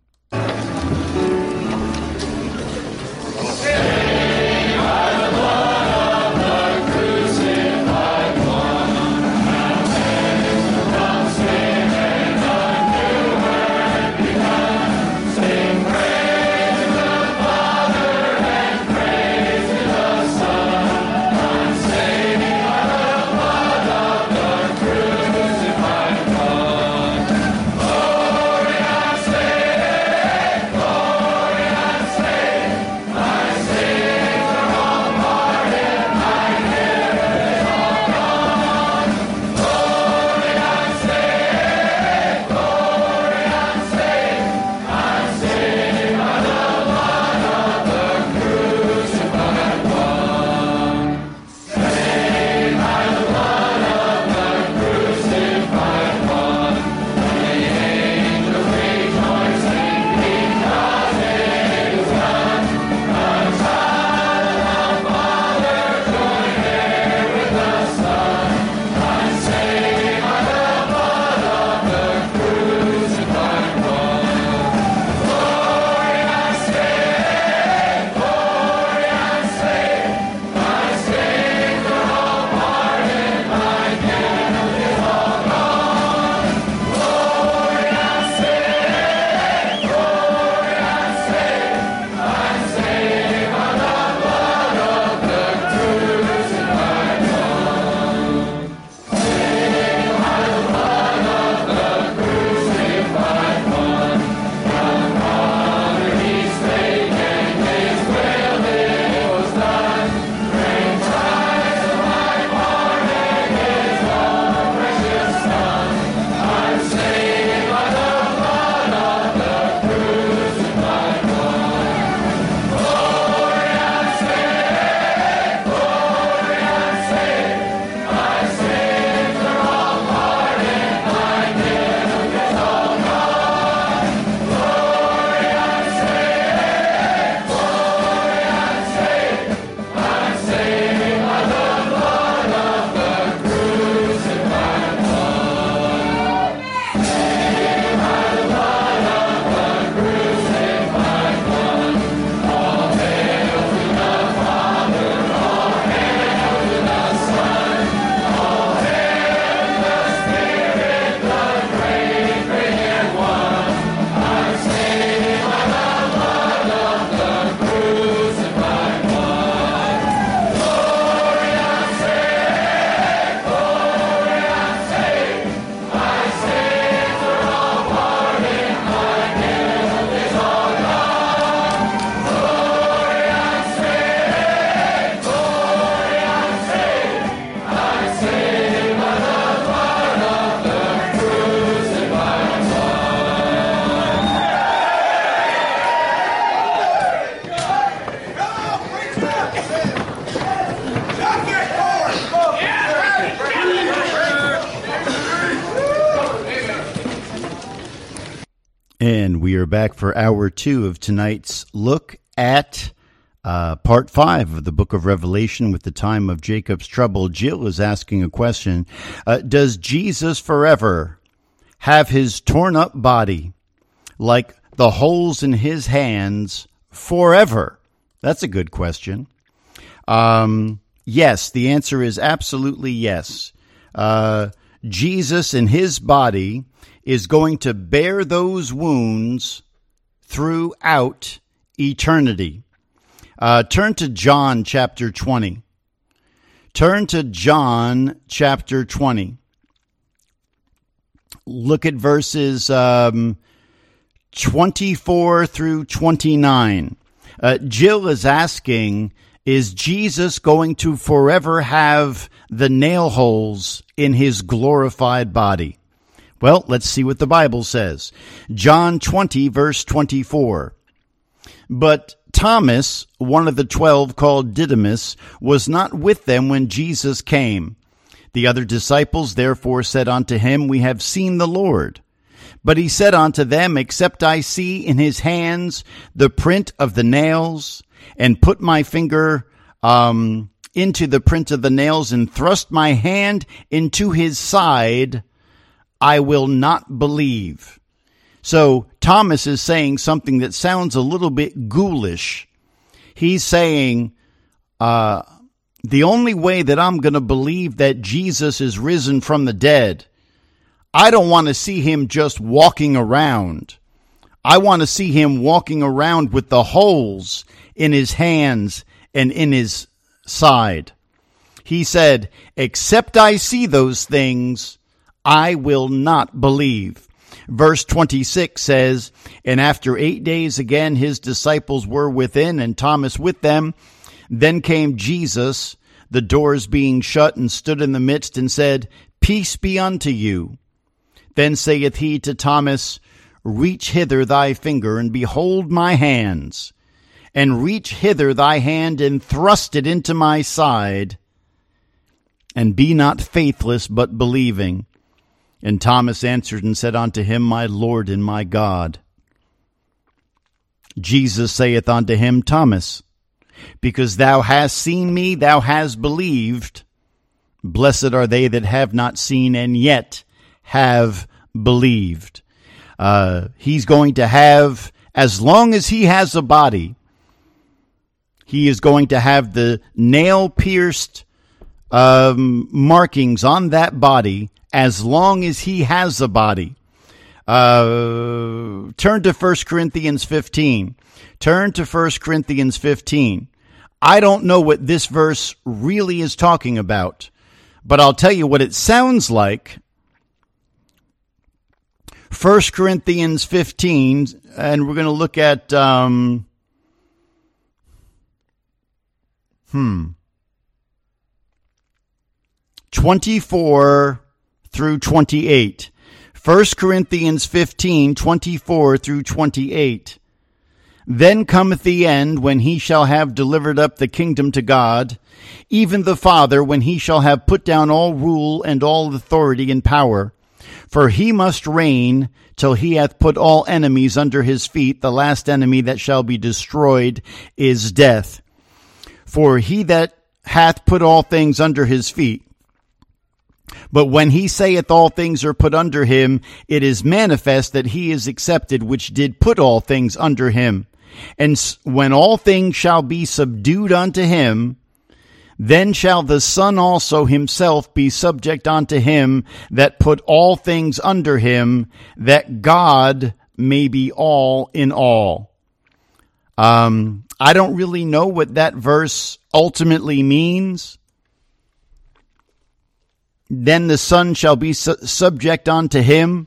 And we are back for hour two of tonight's look at uh, part five of the book of Revelation with the time of Jacob's trouble. Jill is asking a question. Uh, does Jesus forever have his torn up body like the holes in his hands forever? That's a good question. Um, yes, the answer is absolutely yes. Uh, Jesus in his body is going to bear those wounds throughout eternity. Uh, turn to John chapter twenty. Turn to John chapter twenty. Look at verses um, twenty-four through twenty-nine. Uh, Jill is asking, is Jesus going to forever have the nail holes in his glorified body? Well, let's see what the Bible says. John twenty, verse twenty-four. But Thomas, one of the twelve, called Didymus, was not with them when Jesus came. The other disciples therefore said unto him, We have seen the Lord. But he said unto them, Except I see in his hands the print of the nails, and put my finger um, into the print of the nails and thrust my hand into his side, I will not believe. So Thomas is saying something that sounds a little bit ghoulish. He's saying, uh, the only way that I'm going to believe that Jesus is risen from the dead, I don't want to see him just walking around. I want to see him walking around with the holes in his hands and in his side. He said, except I see those things, I will not believe. Verse twenty-six says, and after eight days again his disciples were within, and Thomas with them. Then came Jesus, the doors being shut, and stood in the midst, and said, Peace be unto you. Then saith he to Thomas, Reach hither thy finger, and behold my hands, and reach hither thy hand, and thrust it into my side, and be not faithless, but believing. And Thomas answered and said unto him, My Lord and my God. Jesus saith unto him, Thomas, because thou hast seen me, thou hast believed. Blessed are they that have not seen and yet have believed. Uh, he's going to have, as long as he has a body, he is going to have the nail-pierced um, markings on that body as long as he has a body. Uh, turn to First Corinthians fifteen. Turn to First Corinthians fifteen. I don't know what this verse really is talking about, but I'll tell you what it sounds like. First Corinthians fifteen, and we're going to look at, um, hmm, twenty-four through twenty-eight. First Corinthians fifteen, twenty-four through twenty-eight. Then cometh the end, when he shall have delivered up the kingdom to God, even the Father, when he shall have put down all rule and all authority and power. For he must reign till he hath put all enemies under his feet. The last enemy that shall be destroyed is death. For he that hath put all things under his feet. But when he saith all things are put under him, it is manifest that he is accepted which did put all things under him. And when all things shall be subdued unto him, then shall the Son also himself be subject unto him that put all things under him, that God may be all in all. Um, I don't really know what that verse ultimately means. Then the Son shall be su- subject unto him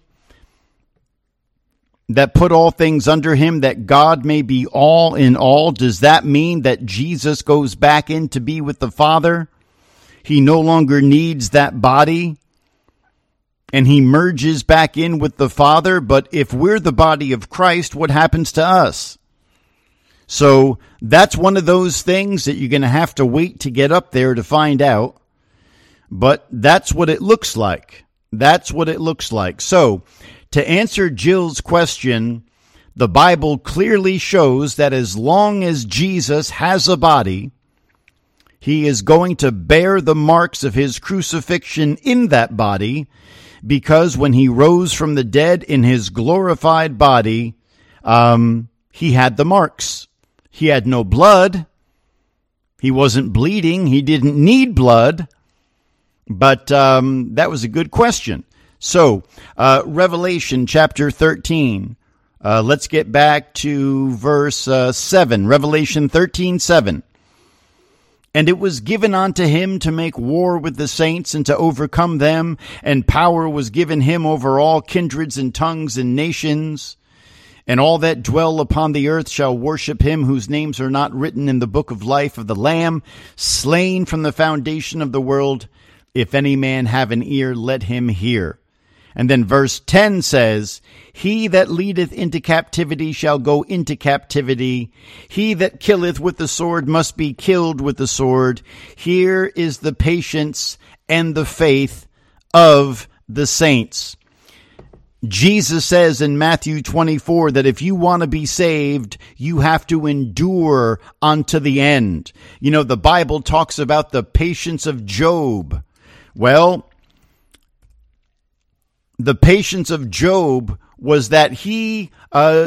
that put all things under him, that God may be all in all. Does that mean that Jesus goes back in to be with the Father? He no longer needs that body, and he merges back in with the Father. But if we're the body of Christ, what happens to us? So that's one of those things that you're going to have to wait to get up there to find out. But that's what it looks like. That's what it looks like. So, to answer Jill's question, the Bible clearly shows that as long as Jesus has a body, he is going to bear the marks of his crucifixion in that body, because when he rose from the dead in his glorified body, um, he had the marks. He had no blood. He wasn't bleeding. He didn't need blood. But um, that was a good question. So, uh, Revelation chapter thirteen. Uh, let's get back to verse uh, seven. Revelation thirteen, seven. And it was given unto him to make war with the saints and to overcome them, and power was given him over all kindreds and tongues and nations. And all that dwell upon the earth shall worship him whose names are not written in the book of life of the Lamb, slain from the foundation of the world. If any man have an ear, let him hear. And then verse ten says, He that leadeth into captivity shall go into captivity. He that killeth with the sword must be killed with the sword. Here is the patience and the faith of the saints. Jesus says in Matthew twenty-four that if you want to be saved, you have to endure unto the end. You know, the Bible talks about the patience of Job. Well, the patience of Job was that he, uh,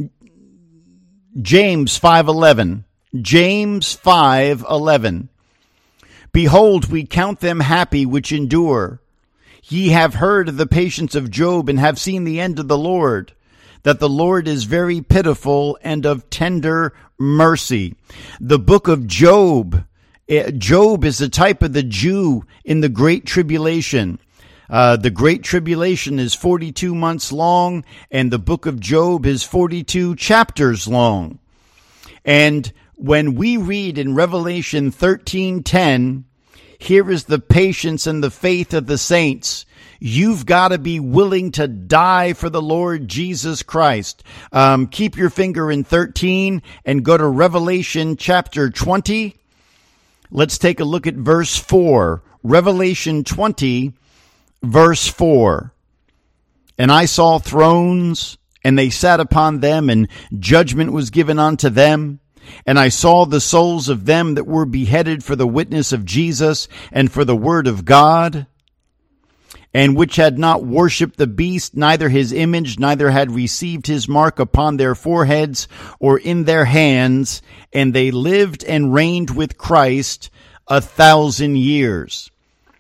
James five eleven, James five eleven, behold, we count them happy which endure. Ye have heard of the patience of Job, and have seen the end of the Lord, that the Lord is very pitiful and of tender mercy. The book of Job, Job is a type of the Jew in the Great Tribulation. Uh, the Great Tribulation is forty-two months long, and the book of Job is forty-two chapters long. And when we read in Revelation thirteen ten, here is the patience and the faith of the saints. You've got to be willing to die for the Lord Jesus Christ. Um, keep your finger in thirteen and go to Revelation chapter twenty. Let's take a look at verse four. Revelation twenty, verse four. And I saw thrones, and they sat upon them, and judgment was given unto them. And I saw the souls of them that were beheaded for the witness of Jesus and for the word of God, and which had not worshipped the beast, neither his image, neither had received his mark upon their foreheads or in their hands, and they lived and reigned with Christ a thousand years.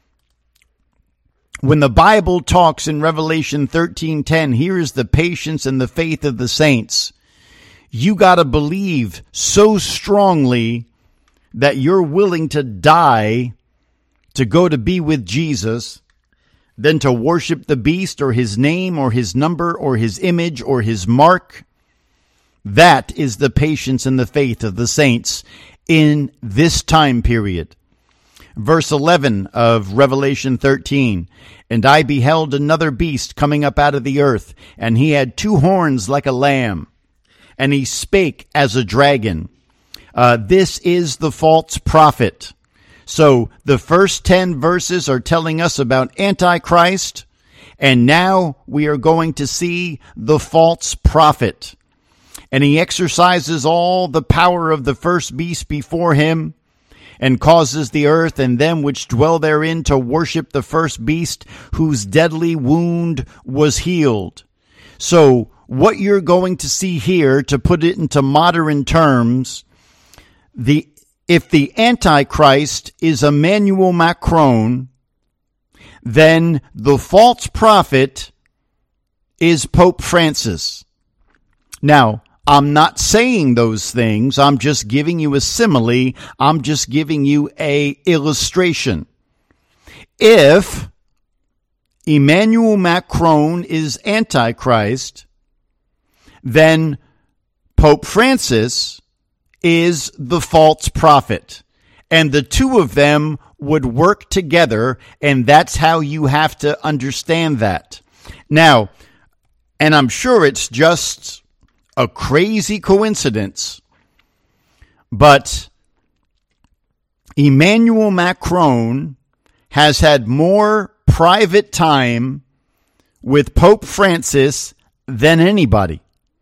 When the Bible talks in Revelation thirteen ten, here is the patience and the faith of the saints. You got to believe so strongly that you're willing to die to go to be with Jesus than to worship the beast or his name or his number or his image or his mark. That is the patience and the faith of the saints in this time period. Verse eleven of Revelation thirteen, and I beheld another beast coming up out of the earth, and he had two horns like a lamb, and he spake as a dragon. Uh, this is the false prophet. So the first ten verses are telling us about Antichrist, and now we are going to see the false prophet. And he exercises all the power of the first beast before him, and causes the earth and them which dwell therein to worship the first beast, whose deadly wound was healed. So what you're going to see here, to put it into modern terms, the if the Antichrist is Emmanuel Macron, then the false prophet is Pope Francis. Now, I'm not saying those things. I'm just giving you a simile. I'm just giving you a illustration. If Emmanuel Macron is Antichrist, then Pope Francis is the false prophet. And the two of them would work together, and that's how you have to understand that. Now, and I'm sure it's just a crazy coincidence, but Emmanuel Macron has had more private time with Pope Francis than anybody.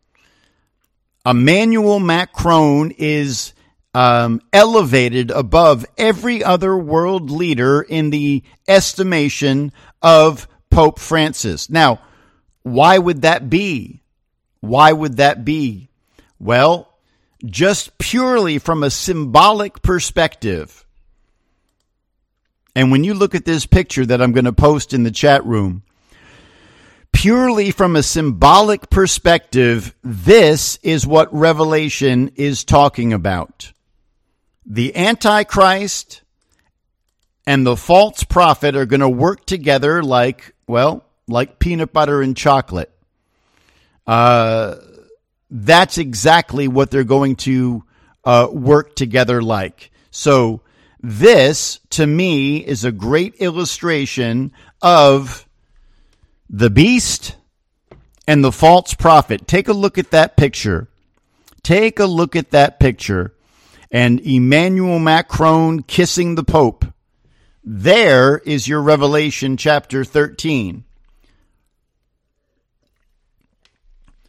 Emmanuel Macron is um, elevated above every other world leader in the estimation of Pope Francis. Now, why would that be? Why would that be? Well, just purely from a symbolic perspective. And when you look at this picture that I'm going to post in the chat room, purely from a symbolic perspective, this is what Revelation is talking about. The Antichrist and the false prophet are going to work together like, well, like peanut butter and chocolate. Uh, that's exactly what they're going to uh, work together like. So this, to me, is a great illustration of the beast and the false prophet. Take a look at that picture. Take a look at that picture. And Emmanuel Macron kissing the Pope. There is your Revelation chapter thirteen.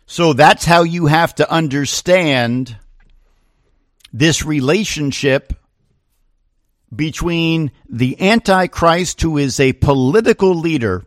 So that's how you have to understand this relationship between the Antichrist, who is a political leader,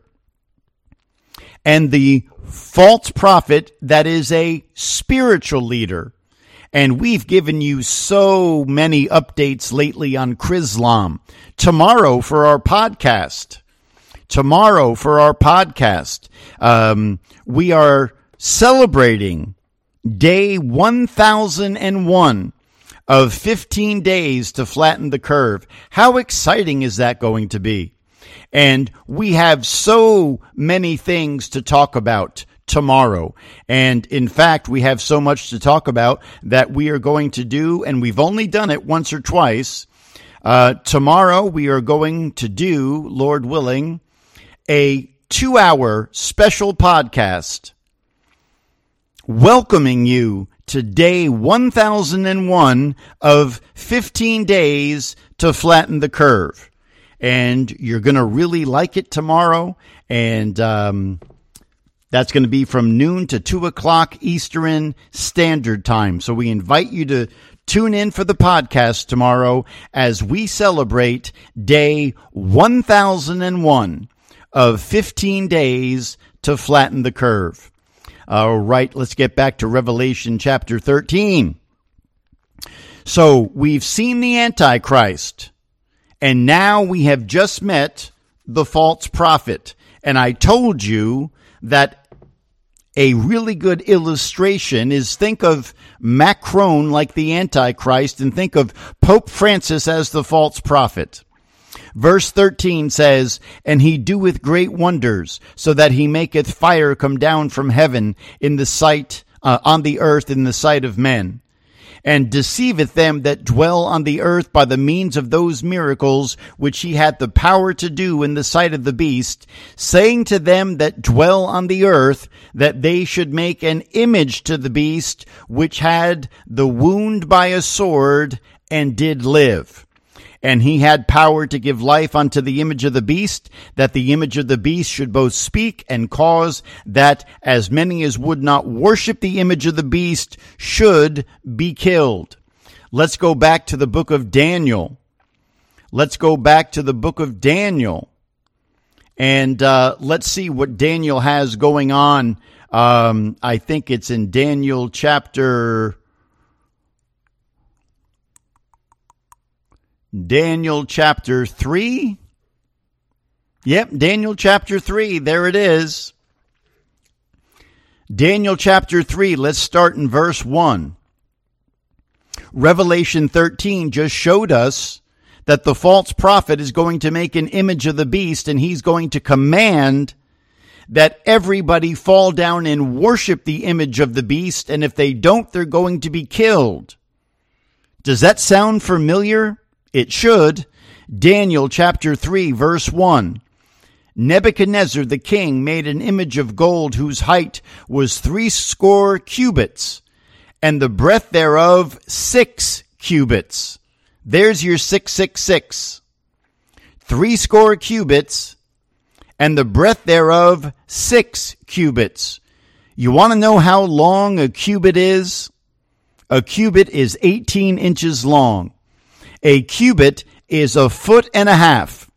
and the false prophet that is a spiritual leader. And we've given you so many updates lately on Chrislam. Tomorrow for our podcast, tomorrow for our podcast, um, we are celebrating day one thousand one of fifteen days to flatten the curve. How exciting is that going to be? And we have so many things to talk about tomorrow. And in fact, we have so much to talk about that we are going to do, and we've only done it once or twice. Uh, tomorrow we are going to do, Lord willing, a two-hour special podcast welcoming you to day one thousand one of fifteen days to flatten the curve. And you're going to really like it tomorrow. And um, that's going to be from noon to two o'clock Eastern Standard Time. So we invite you to tune in for the podcast tomorrow as we celebrate day one thousand one of fifteen days to flatten the curve. All right, let's get back to Revelation chapter thirteen. So we've seen the Antichrist, and now we have just met the false prophet. And I told you that a really good illustration is think of Macron like the Antichrist and think of Pope Francis as the false prophet. Verse thirteen says, "And he doeth great wonders, so that he maketh fire come down from heaven in the sight, uh, on the earth in the sight of men, and deceiveth them that dwell on the earth by the means of those miracles which he had the power to do in the sight of the beast, saying to them that dwell on the earth that they should make an image to the beast which had the wound by a sword and did live. And he had power to give life unto the image of the beast, that the image of the beast should both speak and cause that as many as would not worship the image of the beast should be killed." Let's go back to the book of Daniel. Let's go back to the book of Daniel. And uh, let's see what Daniel has going on. Um, I think it's in Daniel chapter... Daniel chapter three. Yep, Daniel chapter three. There it is. Daniel chapter three. Let's start in verse one. Revelation thirteen just showed us that the false prophet is going to make an image of the beast, and he's going to command that everybody fall down and worship the image of the beast, and if they don't, they're going to be killed. Does that sound familiar? It should. Daniel chapter three, verse one. "Nebuchadnezzar the king made an image of gold whose height was threescore cubits, and the breadth thereof six cubits." There's your six six six. Threescore cubits, and the breadth thereof six cubits. You want to know how long a cubit is? A cubit is eighteen inches long. A cubit is a foot and a half.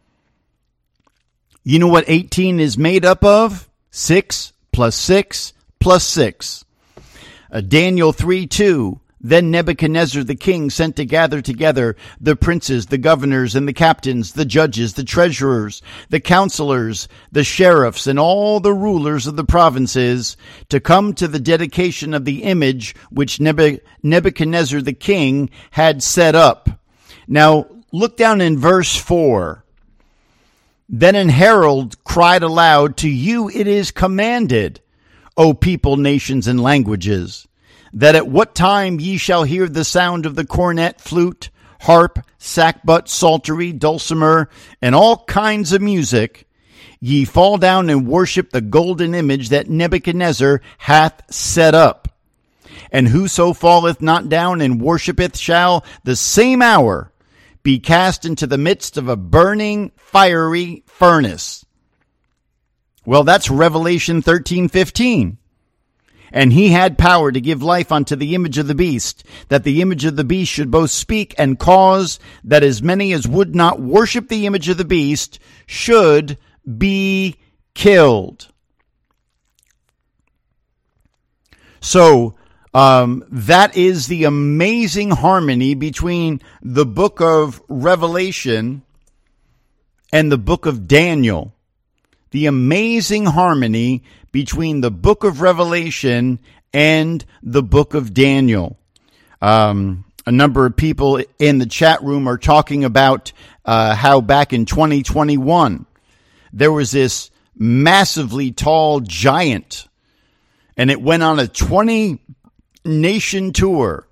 You know what eighteen is made up of? Six plus six plus six. Uh, Daniel three two. "Then Nebuchadnezzar the king sent to gather together the princes, the governors, and the captains, the judges, the treasurers, the counselors, the sheriffs, and all the rulers of the provinces to come to the dedication of the image which Nebuchadnezzar the king had set up." Now, look down in verse four. "Then an herald cried aloud, To you it is commanded, O people, nations, and languages, that at what time ye shall hear the sound of the cornet, flute, harp, sackbut, psaltery, dulcimer, and all kinds of music, ye fall down and worship the golden image that Nebuchadnezzar hath set up. And whoso falleth not down and worshipeth shall the same hour be cast into the midst of a burning, fiery furnace." Well, that's Revelation thirteen fifteen. And he had power to give life unto the image of the beast, that the image of the beast should both speak and cause that as many as would not worship the image of the beast should be killed. So, um, that is the amazing harmony between the book of Revelation and the book of Daniel. The amazing harmony between the book of Revelation and the book of Daniel. Um, a number of people in the chat room are talking about uh, how back in twenty twenty-one, there was this massively tall giant, and it went on a twenty-nation tour.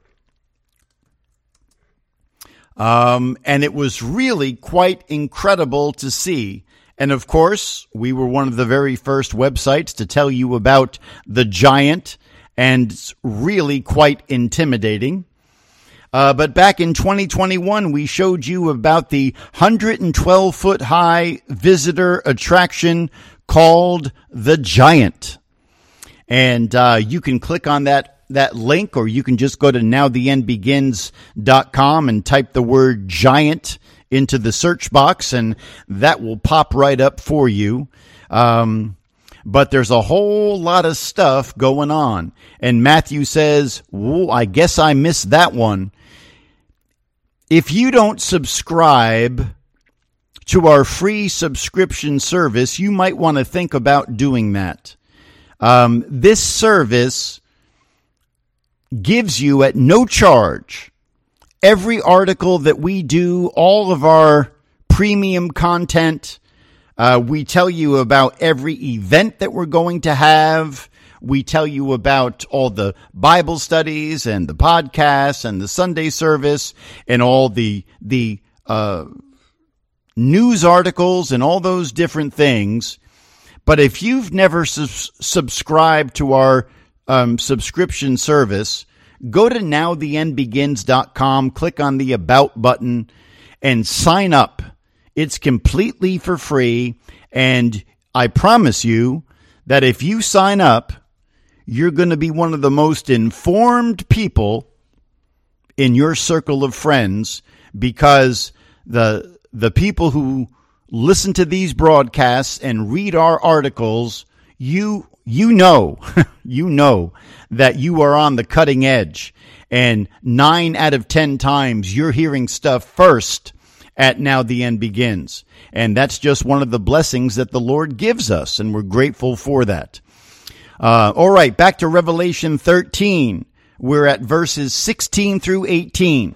Um, and it was really quite incredible to see. And of course, we were one of the very first websites to tell you about the giant, and it's really quite intimidating. Uh, but back in twenty twenty-one, we showed you about the one hundred twelve foot high visitor attraction called the Giant. And uh, you can click on that that link, or you can just go to now the end begins dot com and type the word giant into the search box, and that will pop right up for you. Um, but there's a whole lot of stuff going on. And Matthew says, "Whoa, I guess I missed that one." If you don't subscribe to our free subscription service, you might want to think about doing that. Um, this service gives you at no charge every article that we do, all of our premium content. Uh, we tell you about every event that we're going to have. We tell you about all the Bible studies and the podcasts and the Sunday service and all the the uh, news articles and all those different things. But if you've never sub- subscribed to our um, subscription service, go to now the end begins dot com, click on the About button, and sign up. It's completely for free, and I promise you that if you sign up, you're going to be one of the most informed people in your circle of friends, because the the people who listen to these broadcasts and read our articles, you you know, you know that you are on the cutting edge. And nine out of ten times you're hearing stuff first at Now the End Begins. And that's just one of the blessings that the Lord gives us, and we're grateful for that. Uh, all right, back to Revelation thirteen. We're at verses sixteen through eighteen.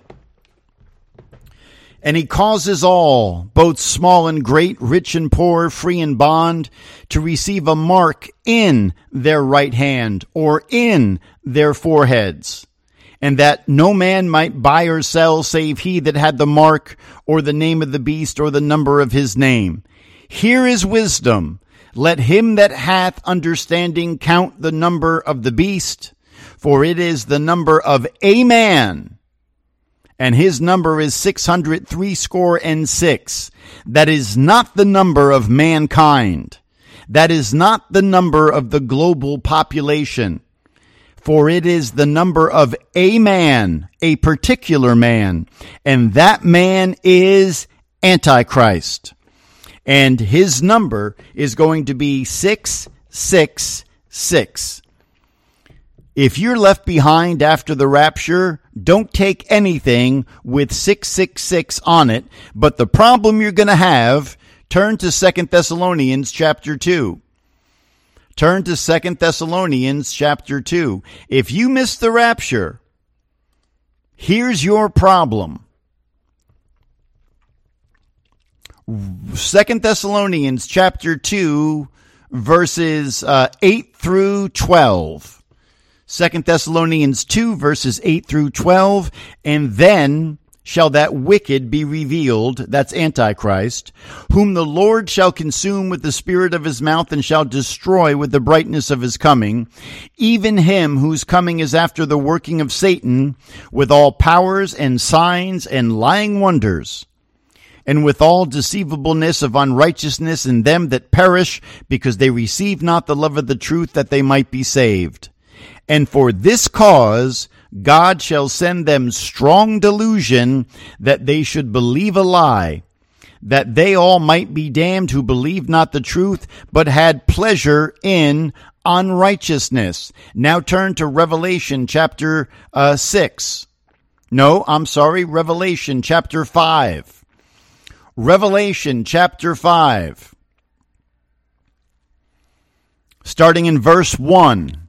And he causes all, both small and great, rich and poor, free and bond, to receive a mark in their right hand or in their foreheads, and that no man might buy or sell save he that had the mark or the name of the beast or the number of his name. Here is wisdom. Let him that hath understanding count the number of the beast, for it is the number of a man, and his number is six hundred threescore and six. That is not the number of mankind. That is not the number of the global population. For it is the number of a man, a particular man, and that man is Antichrist. And his number is going to be six six six. If you're left behind after the rapture, don't take anything with six six six on it. But the problem you're going to have, turn to Second Thessalonians chapter two. Turn to Second Thessalonians chapter two. If you miss the rapture, here's your problem. Second Thessalonians chapter two, verses uh, eight through twelve. Second Thessalonians two, verses eight through twelve. And then shall that wicked be revealed, that's Antichrist, whom the Lord shall consume with the spirit of his mouth, and shall destroy with the brightness of his coming, even him whose coming is after the working of Satan, with all powers and signs and lying wonders, and with all deceivableness of unrighteousness in them that perish, because they receive not the love of the truth, that they might be saved. And for this cause God shall send them strong delusion, that they should believe a lie, that they all might be damned who believed not the truth, but had pleasure in unrighteousness. Now turn to Revelation chapter uh, six. No, I'm sorry, Revelation chapter five. Revelation chapter five. Starting in verse one.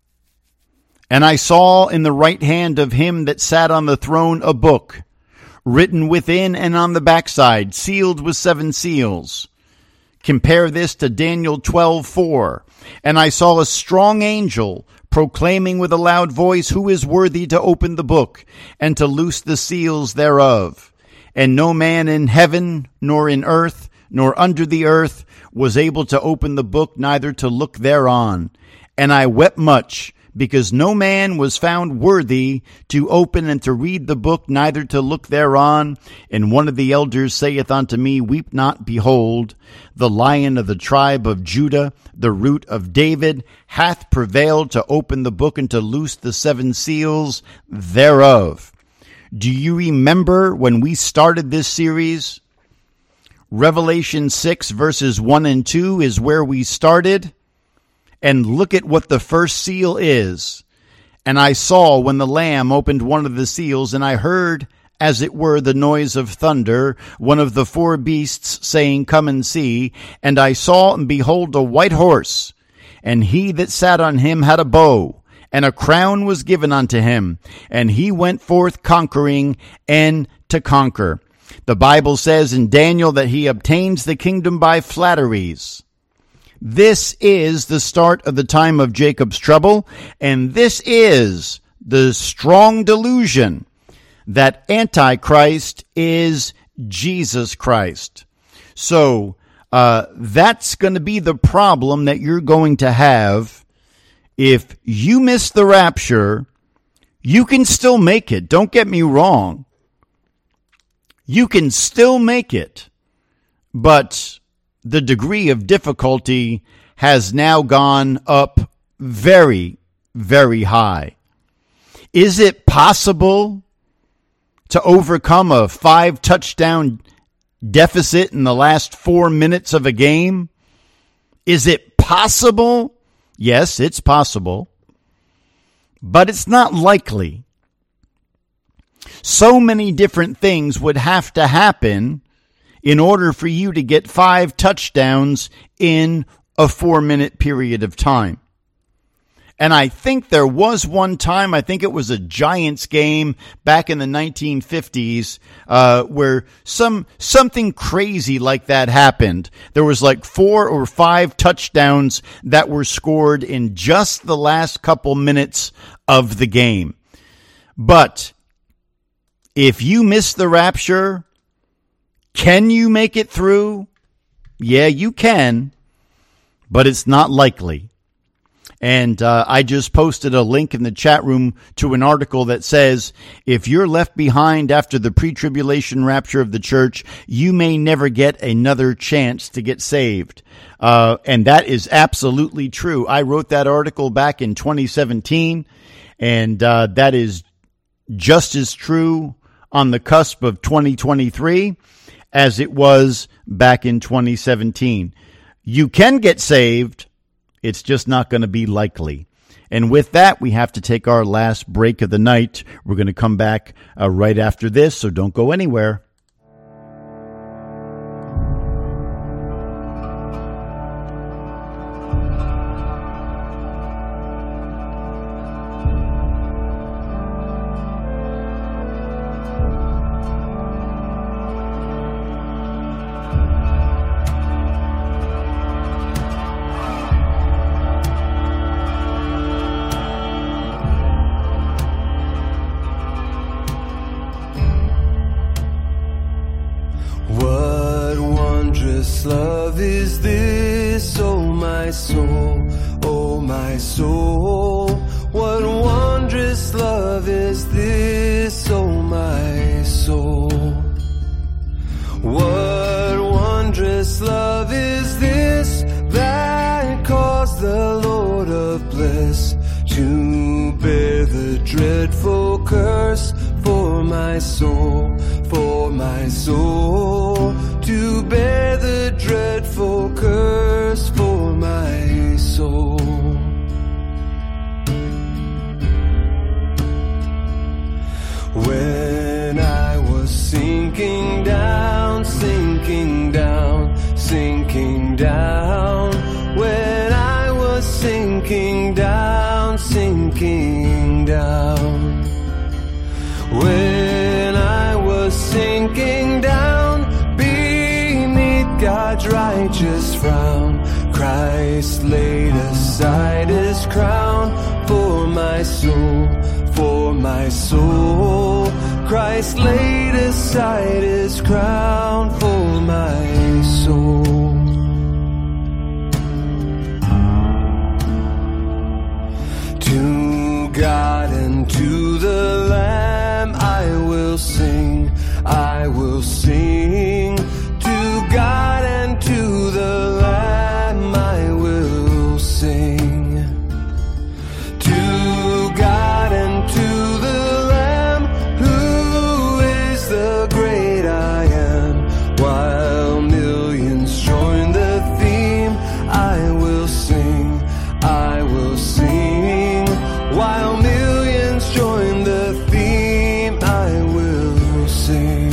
And I saw in the right hand of him that sat on the throne a book, written within and on the backside, sealed with seven seals. Compare this to Daniel twelve four. And I saw a strong angel proclaiming with a loud voice, who is worthy to open the book and to loose the seals thereof? And no man in heaven, nor in earth, nor under the earth was able to open the book, neither to look thereon. And I wept much, because no man was found worthy to open and to read the book, neither to look thereon. And one of the elders saith unto me, Weep not, behold, the Lion of the tribe of Judah, the root of David, hath prevailed to open the book and to loose the seven seals thereof. Do you remember when we started this series? Revelation six verses one and two is where we started. And look at what the first seal is. And I saw when the Lamb opened one of the seals, and I heard, as it were, the noise of thunder, one of the four beasts saying, Come and see. And I saw, and behold, a white horse, and he that sat on him had a bow, and a crown was given unto him, and he went forth conquering and to conquer. The Bible says in Daniel that he obtains the kingdom by flatteries. This is the start of the time of Jacob's trouble, and this is the strong delusion that Antichrist is Jesus Christ. So uh, that's going to be the problem that you're going to have. If you miss the rapture, you can still make it. Don't get me wrong. You can still make it, but the degree of difficulty has now gone up very, very high. Is it possible to overcome a five touchdown deficit in the last four minutes of a game? Is it possible? Yes, it's possible. But it's not likely. So many different things would have to happen in order for you to get five touchdowns in a four-minute period of time. And I think there was one time, I think it was a Giants game back in the nineteen fifties, uh, where some something crazy like that happened. There was like four or five touchdowns that were scored in just the last couple minutes of the game. But if you miss the rapture, can you make it through? Yeah, you can, but it's not likely. And uh, I just posted a link in the chat room to an article that says, if you're left behind after the pre-tribulation rapture of the church, you may never get another chance to get saved. Uh, and that is absolutely true. I wrote that article back in twenty seventeen, and uh, that is just as true on the cusp of twenty twenty-three as it was back in twenty seventeen. You can get saved. It's just not going to be likely. And with that, we have to take our last break of the night. We're going to come back uh, right after this, so don't go anywhere. Love is this, oh my soul, oh my soul. What wondrous love is this, oh my soul. What wondrous love is this that caused the Lord of bliss to bear the dreadful curse for my soul, for my soul, to bear the dreadful curse for my soul. When I was sinking down, sinking down, sinking down, when I was sinking down, sinking down, when I was sinking down beneath God's righteous frown, Christ laid aside his crown for my soul, for my soul. Christ laid aside his crown for my soul. To God and to the Lamb I will sing, I will sing. To God and to the Lamb I will sing. To God and to the Lamb, who is the great I am, while millions join the theme, I will sing, I will sing. While millions join the theme, I will sing.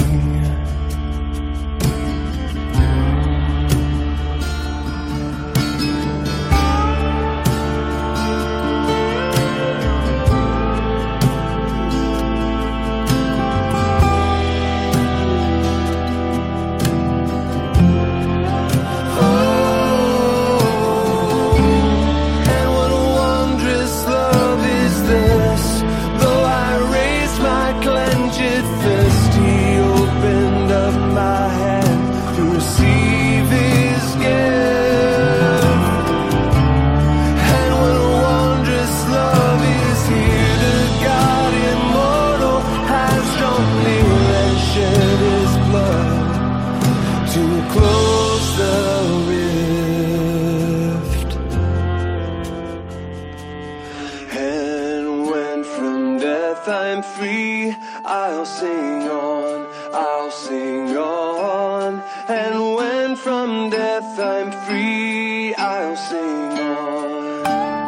I'm free, I'll sing on, I'll sing on. And when from death I'm free, I'll sing on.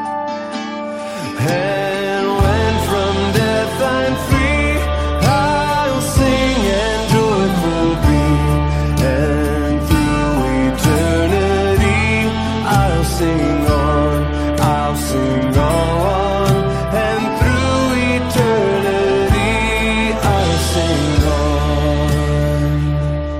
And when from death I'm free, I'll sing and joyful be. And through eternity, I'll sing on, I'll sing on. And through eternity, I'll sing on.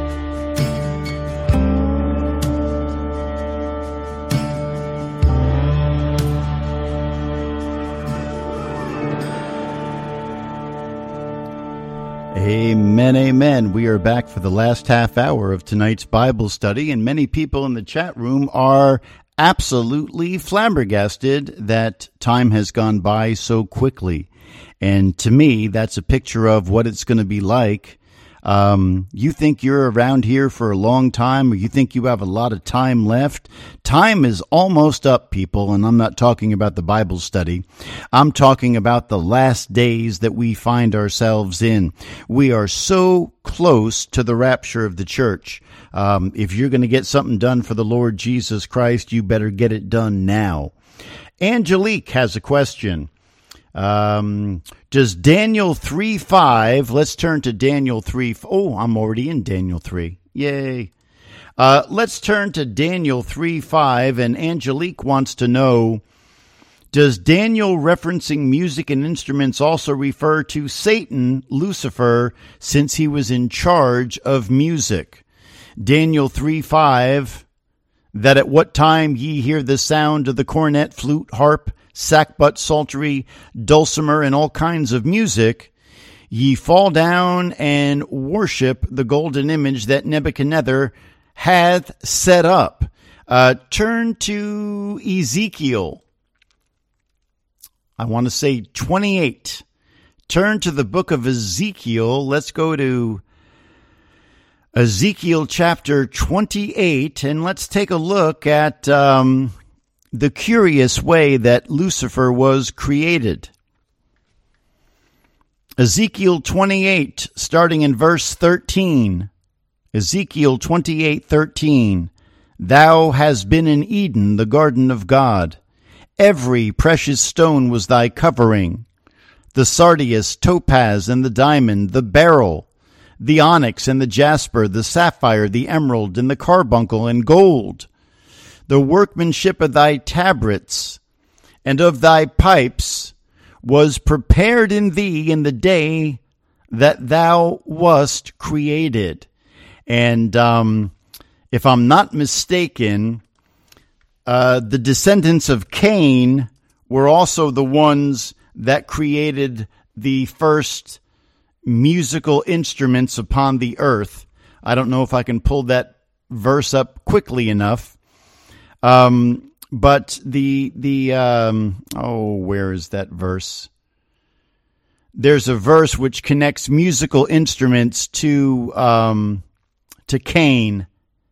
Amen, amen. We are back for the last half hour of tonight's Bible study, and many people in the chat room are absolutely flabbergasted that time has gone by so quickly. And to me, that's a picture of what it's going to be like. Um, you think you're around here for a long time, or you think you have a lot of time left? Time is almost up, people, and I'm not talking about the Bible study. I'm talking about the last days that we find ourselves in. We are so close to the rapture of the church. Um, if you're going to get something done for the Lord Jesus Christ, you better get it done now. Angelique has a question. Um, does Daniel three five, let's turn to Daniel three. Oh, I'm already in Daniel three. Yay. Uh, let's turn to Daniel three five, and Angelique wants to know, does Daniel referencing music and instruments also refer to Satan, Lucifer, since he was in charge of music? Daniel three five, that at what time ye hear the sound of the cornet, flute, harp, sackbut, psaltery, dulcimer, and all kinds of music, ye fall down and worship the golden image that Nebuchadnezzar hath set up. Uh, turn to Ezekiel. I want to say twenty-eight. Turn to the book of Ezekiel. Let's go to Ezekiel chapter twenty-eight, and let's take a look at um, the curious way that Lucifer was created. Ezekiel twenty-eight, starting in verse thirteen. Ezekiel twenty-eight, thirteen. Thou hast been in Eden, the garden of God. Every precious stone was thy covering. The sardius, topaz, and the diamond, the beryl, the onyx and the jasper, the sapphire, the emerald, and the carbuncle, and gold. The workmanship of thy tabrets and of thy pipes was prepared in thee in the day that thou wast created. And um, if I'm not mistaken, uh, the descendants of Cain were also the ones that created the first musical instruments upon the earth. I don't know if I can pull that verse up quickly enough. Um, but the, the, um, oh, where is that verse? There's a verse which connects musical instruments to, um, to Cain.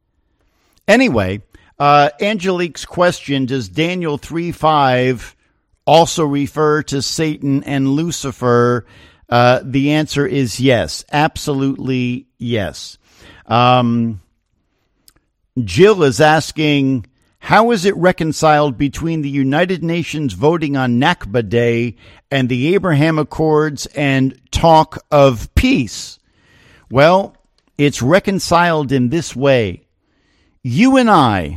Anyway, uh, Angelique's question, does Daniel three five also refer to Satan and Lucifer? Uh, the answer is yes, absolutely yes. Um, Jill is asking, how is it reconciled between the United Nations voting on Nakba Day and the Abraham Accords and talk of peace? Well, it's reconciled in this way. You and I,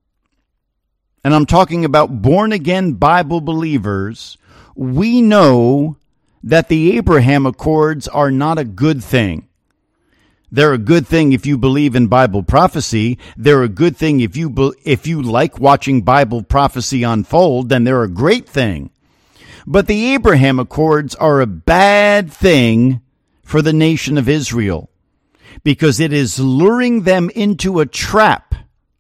and I'm talking about born-again Bible believers, we know that the Abraham Accords are not a good thing. They're a good thing if you believe in Bible prophecy. They're a good thing if you be, if you like watching Bible prophecy unfold, then they're a great thing. But the Abraham Accords are a bad thing for the nation of Israel because it is luring them into a trap.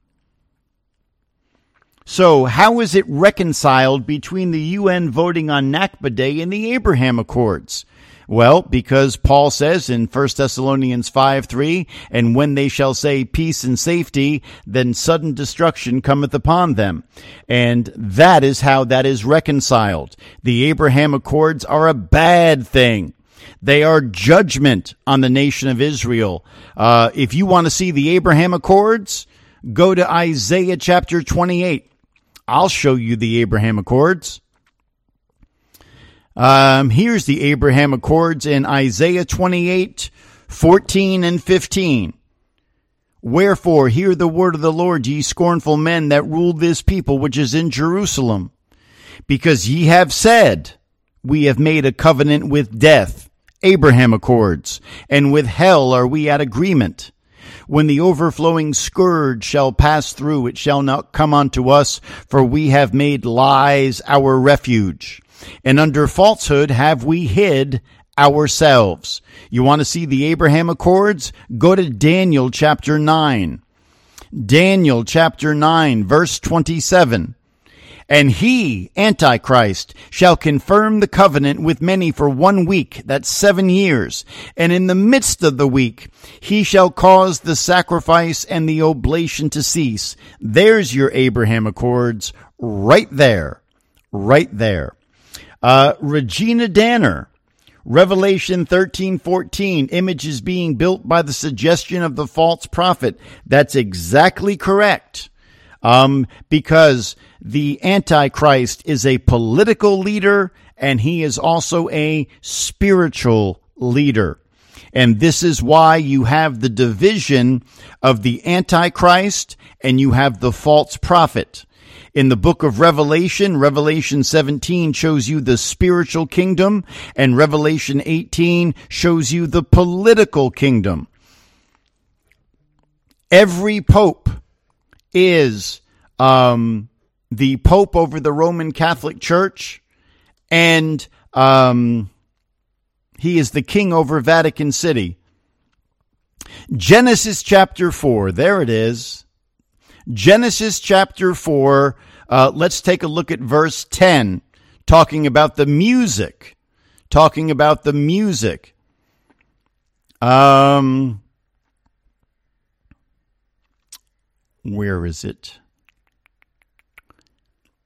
So how is it reconciled between the U N voting on Nakba Day and the Abraham Accords? Well, because Paul says in First Thessalonians five three, and when they shall say peace and safety, then sudden destruction cometh upon them. And that is how that is reconciled. The Abraham Accords are a bad thing. They are judgment on the nation of Israel. Uh, if you want to see the Abraham Accords, go to Isaiah chapter twenty-eight. I'll show you the Abraham Accords. Um, here's the Abraham Accords in Isaiah twenty-eight, fourteen and fifteen. Wherefore, hear the word of the Lord, ye scornful men that rule this people which is in Jerusalem. Because ye have said, we have made a covenant with death, Abraham Accords, and with hell are we at agreement. When the overflowing scourge shall pass through, it shall not come unto us, for we have made lies our refuge. And under falsehood have we hid ourselves. You want to see the Abraham Accords? Go to Daniel chapter nine. Daniel chapter nine, verse twenty-seven. And he, Antichrist, shall confirm the covenant with many for one week, that's seven years. And in the midst of the week, he shall cause the sacrifice and the oblation to cease. There's your Abraham Accords, right there, right there. Uh, Regina Danner, Revelation thirteen fourteen, images being built by the suggestion of the false prophet. That's exactly correct. Um, because the Antichrist is a political leader and he is also a spiritual leader. And this is why you have the division of the Antichrist and you have the false prophet. In the book of Revelation, Revelation seventeen shows you the spiritual kingdom, and Revelation eighteen shows you the political kingdom. Every pope is um, the pope over the Roman Catholic Church, and um, he is the king over Vatican City. Genesis chapter four, there it is. Genesis chapter four, uh, let's take a look at verse ten, talking about the music, talking about the music. Um, where is it?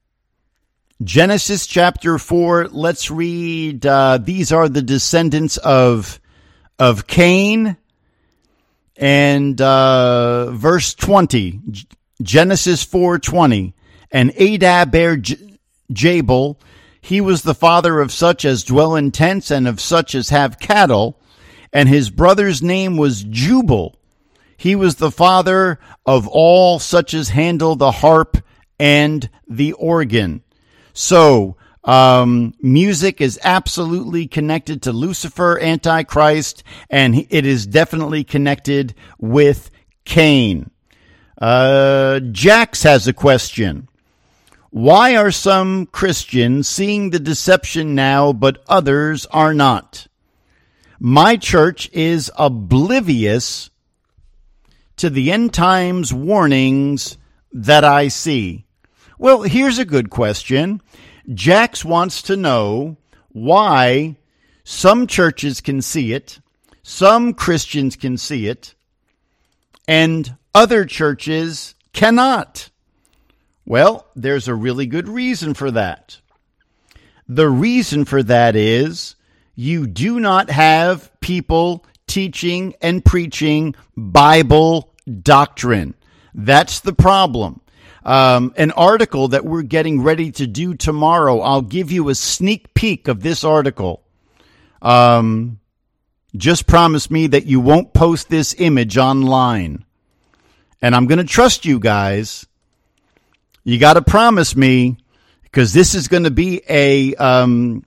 Genesis chapter four, let's read, uh, these are the descendants of, of Cain, and uh, verse twenty, Genesis four twenty, and Adab bare J- Jabal, he was the father of such as dwell in tents and of such as have cattle, and his brother's name was Jubal. He was the father of all such as handle the harp and the organ. So, um, music is absolutely connected to Lucifer, Antichrist, and it is definitely connected with Cain. Uh, Jax has a question. Why are some Christians seeing the deception now, but others are not? My church is oblivious to the end times warnings that I see. Well, here's a good question. Jax wants to know why some churches can see it, some Christians can see it, and other churches cannot. Well, there's a really good reason for that. The reason for that is you do not have people teaching and preaching Bible doctrine. That's the problem. Um, an article that we're getting ready to do tomorrow, I'll give you a sneak peek of this article. Um, just promise me that you won't post this image online. And I'm going to trust you guys. You got to promise me, because this is going to be a, um,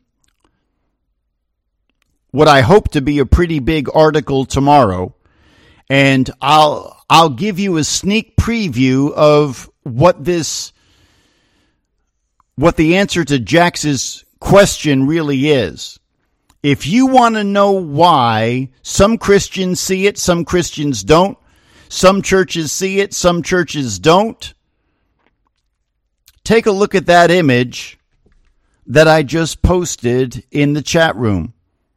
what I hope to be a pretty big article tomorrow. And I'll, I'll give you a sneak preview of what this, what the answer to Jax's question really is. If you want to know why some Christians see it, some Christians don't, some churches see it, some churches don't, take a look at that image that I just posted in the chat room.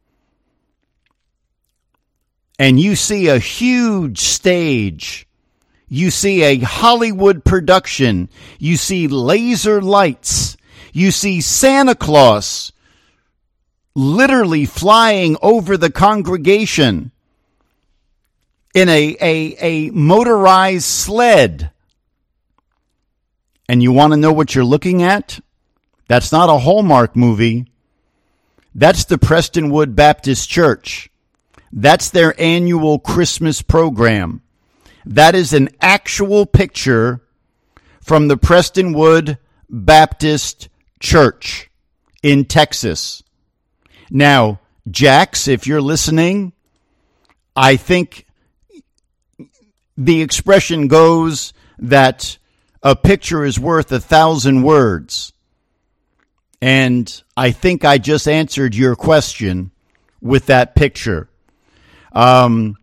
And you see a huge stage. You see a Hollywood production. You see laser lights. You see Santa Claus literally flying over the congregation in a, a, a motorized sled. And you want to know what you're looking at? That's not a Hallmark movie. That's the Prestonwood Baptist Church. That's their annual Christmas program. That is an actual picture from the Prestonwood Baptist Church in Texas. Now, Jax, if you're listening, I think the expression goes that a picture is worth a thousand words. And I think I just answered your question with that picture. Um,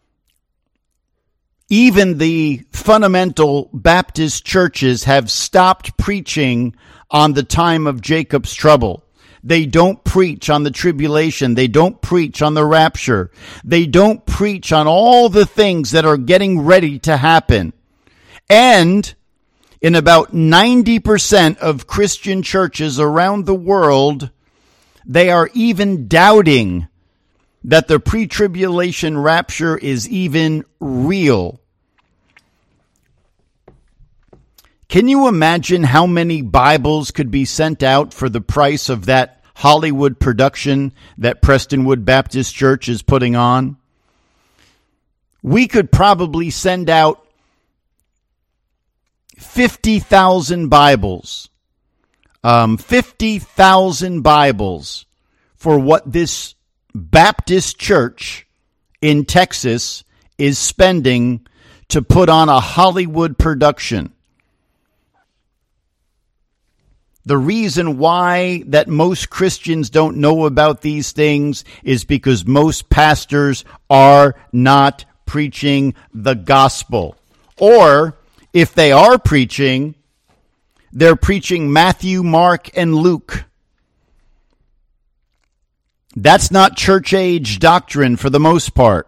even the fundamental Baptist churches have stopped preaching on the time of Jacob's trouble. They don't preach on the tribulation. They don't preach on the rapture. They don't preach on all the things that are getting ready to happen. And in about ninety percent of Christian churches around the world, they are even doubting that the pre-tribulation rapture is even real. Can you imagine how many Bibles could be sent out for the price of that Hollywood production that Prestonwood Baptist Church is putting on? We could probably send out fifty thousand Bibles. Um, fifty thousand Bibles for what this Baptist church in Texas is spending to put on a Hollywood production. The reason why that most Christians don't know about these things is because most pastors are not preaching the gospel. Or if they are preaching, they're preaching Matthew, Mark, and Luke. That's not church age doctrine for the most part.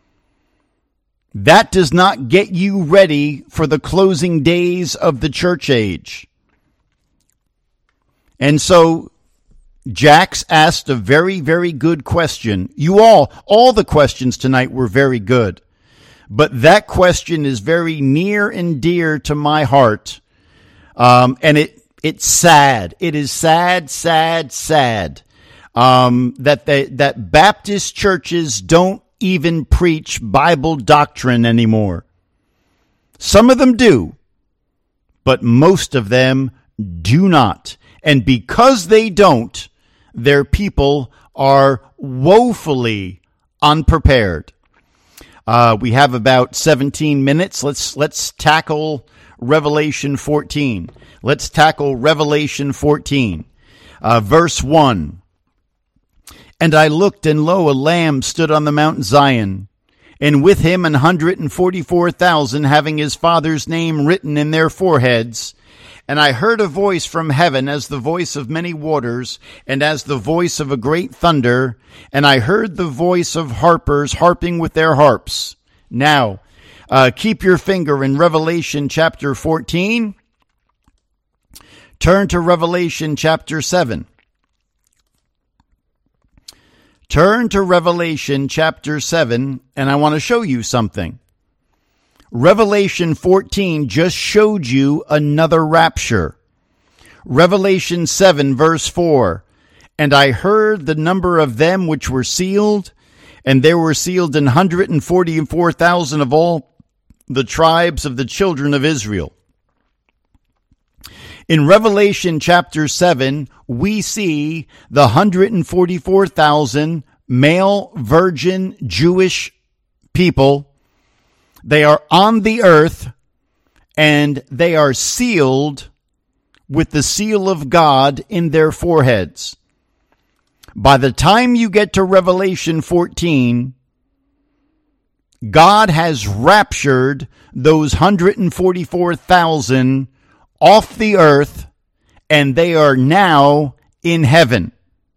That does not get you ready for the closing days of the church age. And so Jax asked a very, very good question. You all, all the questions tonight were very good. But that question is very near and dear to my heart. Um, and it it's sad. It is sad, sad, sad um, that they, that Baptist churches don't even preach Bible doctrine anymore. Some of them do, but most of them do not. And because they don't, their people are woefully unprepared. Uh, we have about seventeen minutes. Let's let's tackle Revelation fourteen. Let's tackle Revelation fourteen, uh, verse one. And I looked, and lo, a lamb stood on the Mount Zion, and with him an hundred and forty-four thousand, having his Father's name written in their foreheads. And I heard a voice from heaven as the voice of many waters, and as the voice of a great thunder. And I heard the voice of harpers harping with their harps. Now, uh, keep your finger in Revelation chapter fourteen. Turn to Revelation chapter seven. Turn to Revelation chapter seven, and I want to show you something. Revelation fourteen just showed you another rapture. Revelation seven, verse four. And I heard the number of them which were sealed, and there were sealed an hundred and forty-four thousand of all the tribes of the children of Israel. In Revelation chapter seven, we see the one hundred and forty-four thousand male virgin Jewish people. They are on the earth, and they are sealed with the seal of God in their foreheads. By the time you get to Revelation fourteen, God has raptured those one hundred forty-four thousand off the earth, and they are now in heaven.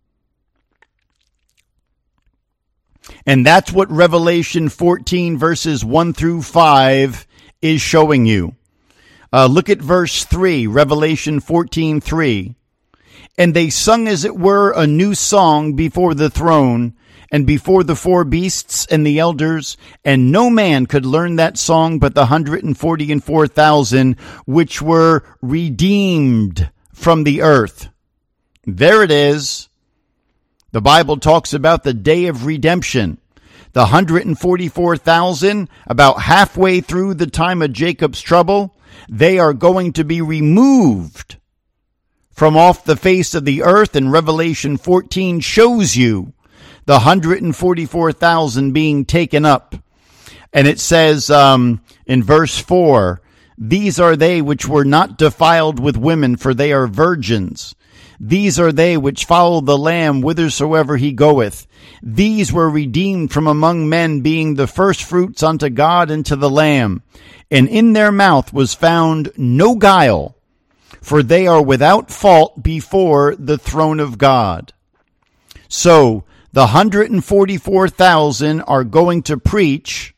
And that's what Revelation fourteen verses one through five is showing you. Uh, look at verse three, Revelation fourteen three. And they sung as it were a new song before the throne and before the four beasts and the elders, and no man could learn that song but the one hundred forty and four thousand which were redeemed from the earth. There it is. The Bible talks about the day of redemption. The one hundred forty-four thousand, about halfway through the time of Jacob's trouble, they are going to be removed from off the face of the earth, and Revelation fourteen shows you the one hundred forty-four thousand being taken up. And it says um, in verse four, these are they which were not defiled with women, for they are virgins. These are they which follow the Lamb whithersoever he goeth. These were redeemed from among men, being the firstfruits unto God and to the Lamb. And in their mouth was found no guile, for they are without fault before the throne of God. So, the one hundred forty-four thousand are going to preach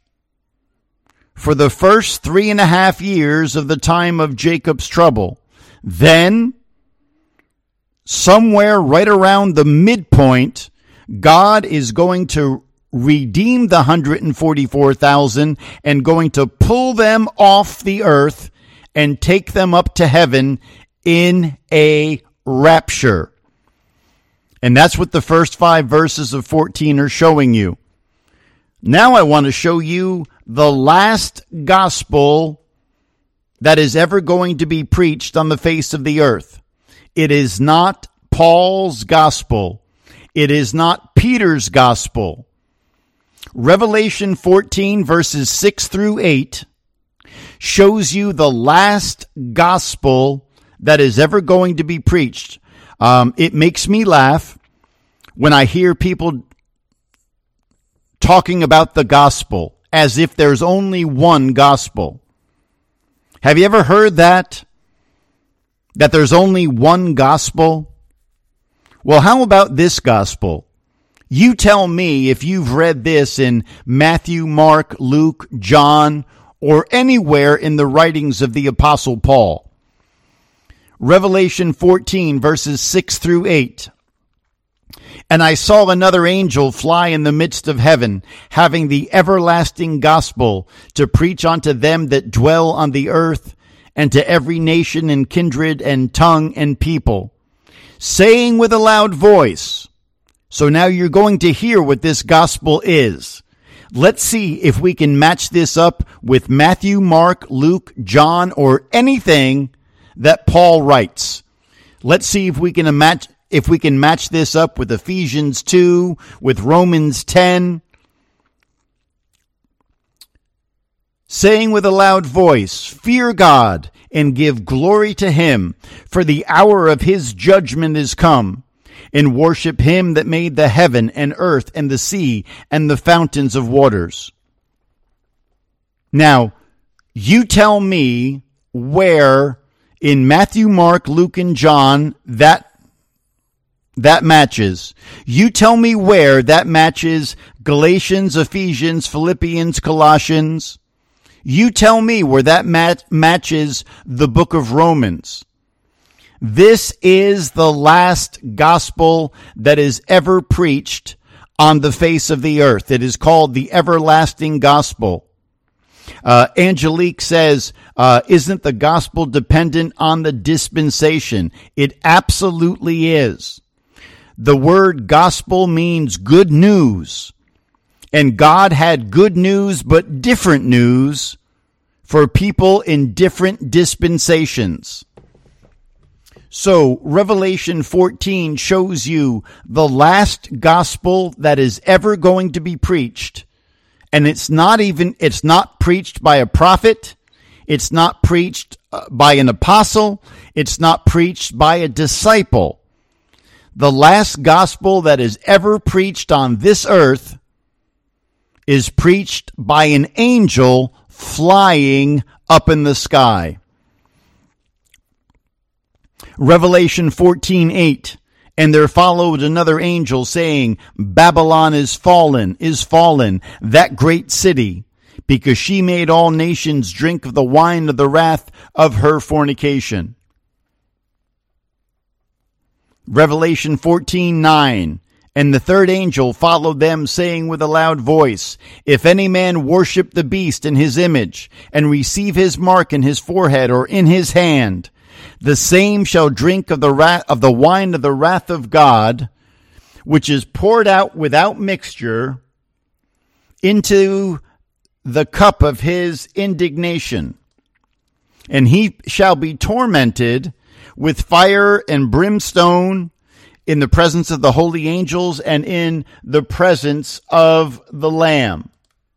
for the first three and a half years of the time of Jacob's trouble. Then, somewhere right around the midpoint, God is going to redeem the one hundred forty-four thousand and going to pull them off the earth and take them up to heaven in a rapture. And that's what the first five verses of fourteen are showing you. Now I want to show you the last gospel that is ever going to be preached on the face of the earth. It is not Paul's gospel. It is not Peter's gospel. Revelation fourteen verses six through eight shows you the last gospel that is ever going to be preached. Um, it makes me laugh when I hear people talking about the gospel as if there's only one gospel. Have you ever heard that? That there's only one gospel? Well, how about this gospel? You tell me if you've read this in Matthew, Mark, Luke, John, or anywhere in the writings of the Apostle Paul. Revelation fourteen, verses six through eight. And I saw another angel fly in the midst of heaven, having the everlasting gospel to preach unto them that dwell on the earth, and to every nation and kindred and tongue and people, saying with a loud voice. So now you're going to hear what this gospel is. Let's see if we can match this up with Matthew, Mark, Luke, John, or anything that Paul writes. Let's see if we can match if we can match this up with Ephesians two, with Romans ten. Saying with a loud voice, fear God and give glory to him, for the hour of his judgment is come. And worship him that made the heaven and earth and the sea and the fountains of waters. Now, you tell me where in Matthew, Mark, Luke, and John that that matches. You tell me where that matches Galatians, Ephesians, Philippians, Colossians. You tell me where that mat- matches the book of Romans. This is the last gospel that is ever preached on the face of the earth. It is called the everlasting gospel. Uh, Angelique says, uh, isn't the gospel dependent on the dispensation? It absolutely is. The word gospel means good news. And God had good news, but different news for people in different dispensations. So Revelation fourteen shows you the last gospel that is ever going to be preached. And it's not even, it's not preached by a prophet. It's not preached by an apostle. It's not preached by a disciple. The last gospel that is ever preached on this earth is preached by an angel flying up in the sky. Revelation fourteen eight. And there followed another angel saying, Babylon is fallen, is fallen, that great city, because she made all nations drink of the wine of the wrath of her fornication. Revelation fourteen nine. And the third angel followed them, saying with a loud voice, If any man worship the beast in his image, and receive his mark in his forehead or in his hand, the same shall drink of the wrath, of the wine of the wrath of God, which is poured out without mixture into the cup of his indignation. And he shall be tormented with fire and brimstone in the presence of the holy angels and in the presence of the Lamb.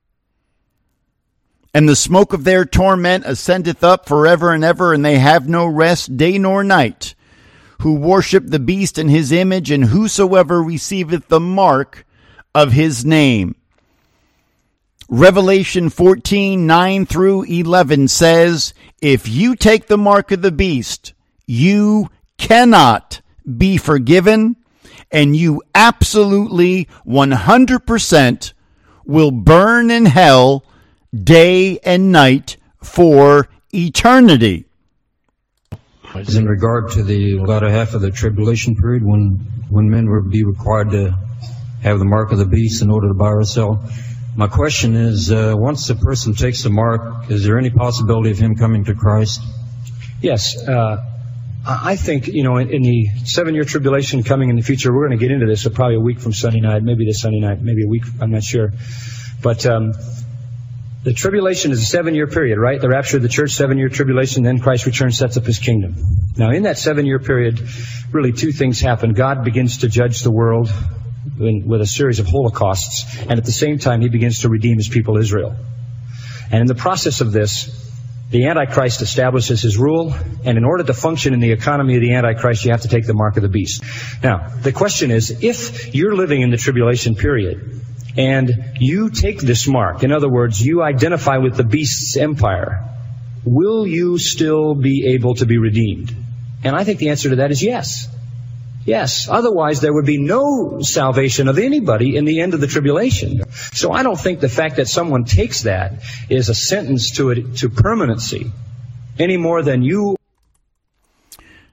And the smoke of their torment ascendeth up forever and ever, and they have no rest day nor night, who worship the beast in his image, and whosoever receiveth the mark of his name. Revelation fourteen nine through eleven says, If you take the mark of the beast, you cannot be forgiven, and you absolutely one hundred percent will burn in hell day and night for eternity. Is in regard to the latter half of the tribulation period, when when men will be required to have the mark of the beast in order to buy or sell. My question is, uh, once a person takes the mark, is there any possibility of him coming to Christ? Yes. Uh, I think, you know, in, in the seven-year tribulation coming in the future, we're going to get into this, so probably a week from Sunday night, maybe this Sunday night, maybe a week, I'm not sure. But um, the tribulation is a seven-year period, right? The rapture of the church, seven-year tribulation, then Christ returns, sets up his kingdom. Now, in that seven-year period, really two things happen. God begins to judge the world in, with a series of holocausts, and at the same time, he begins to redeem his people Israel. And in the process of this, the Antichrist establishes his rule, and in order to function in the economy of the Antichrist, you have to take the mark of the beast. Now, the question is, if you're living in the tribulation period, and you take this mark, in other words, you identify with the beast's empire, will you still be able to be redeemed? And I think the answer to that is yes. Yes. Otherwise, there would be no salvation of anybody in the end of the tribulation. So I don't think the fact that someone takes that is a sentence to it to permanency any more than you.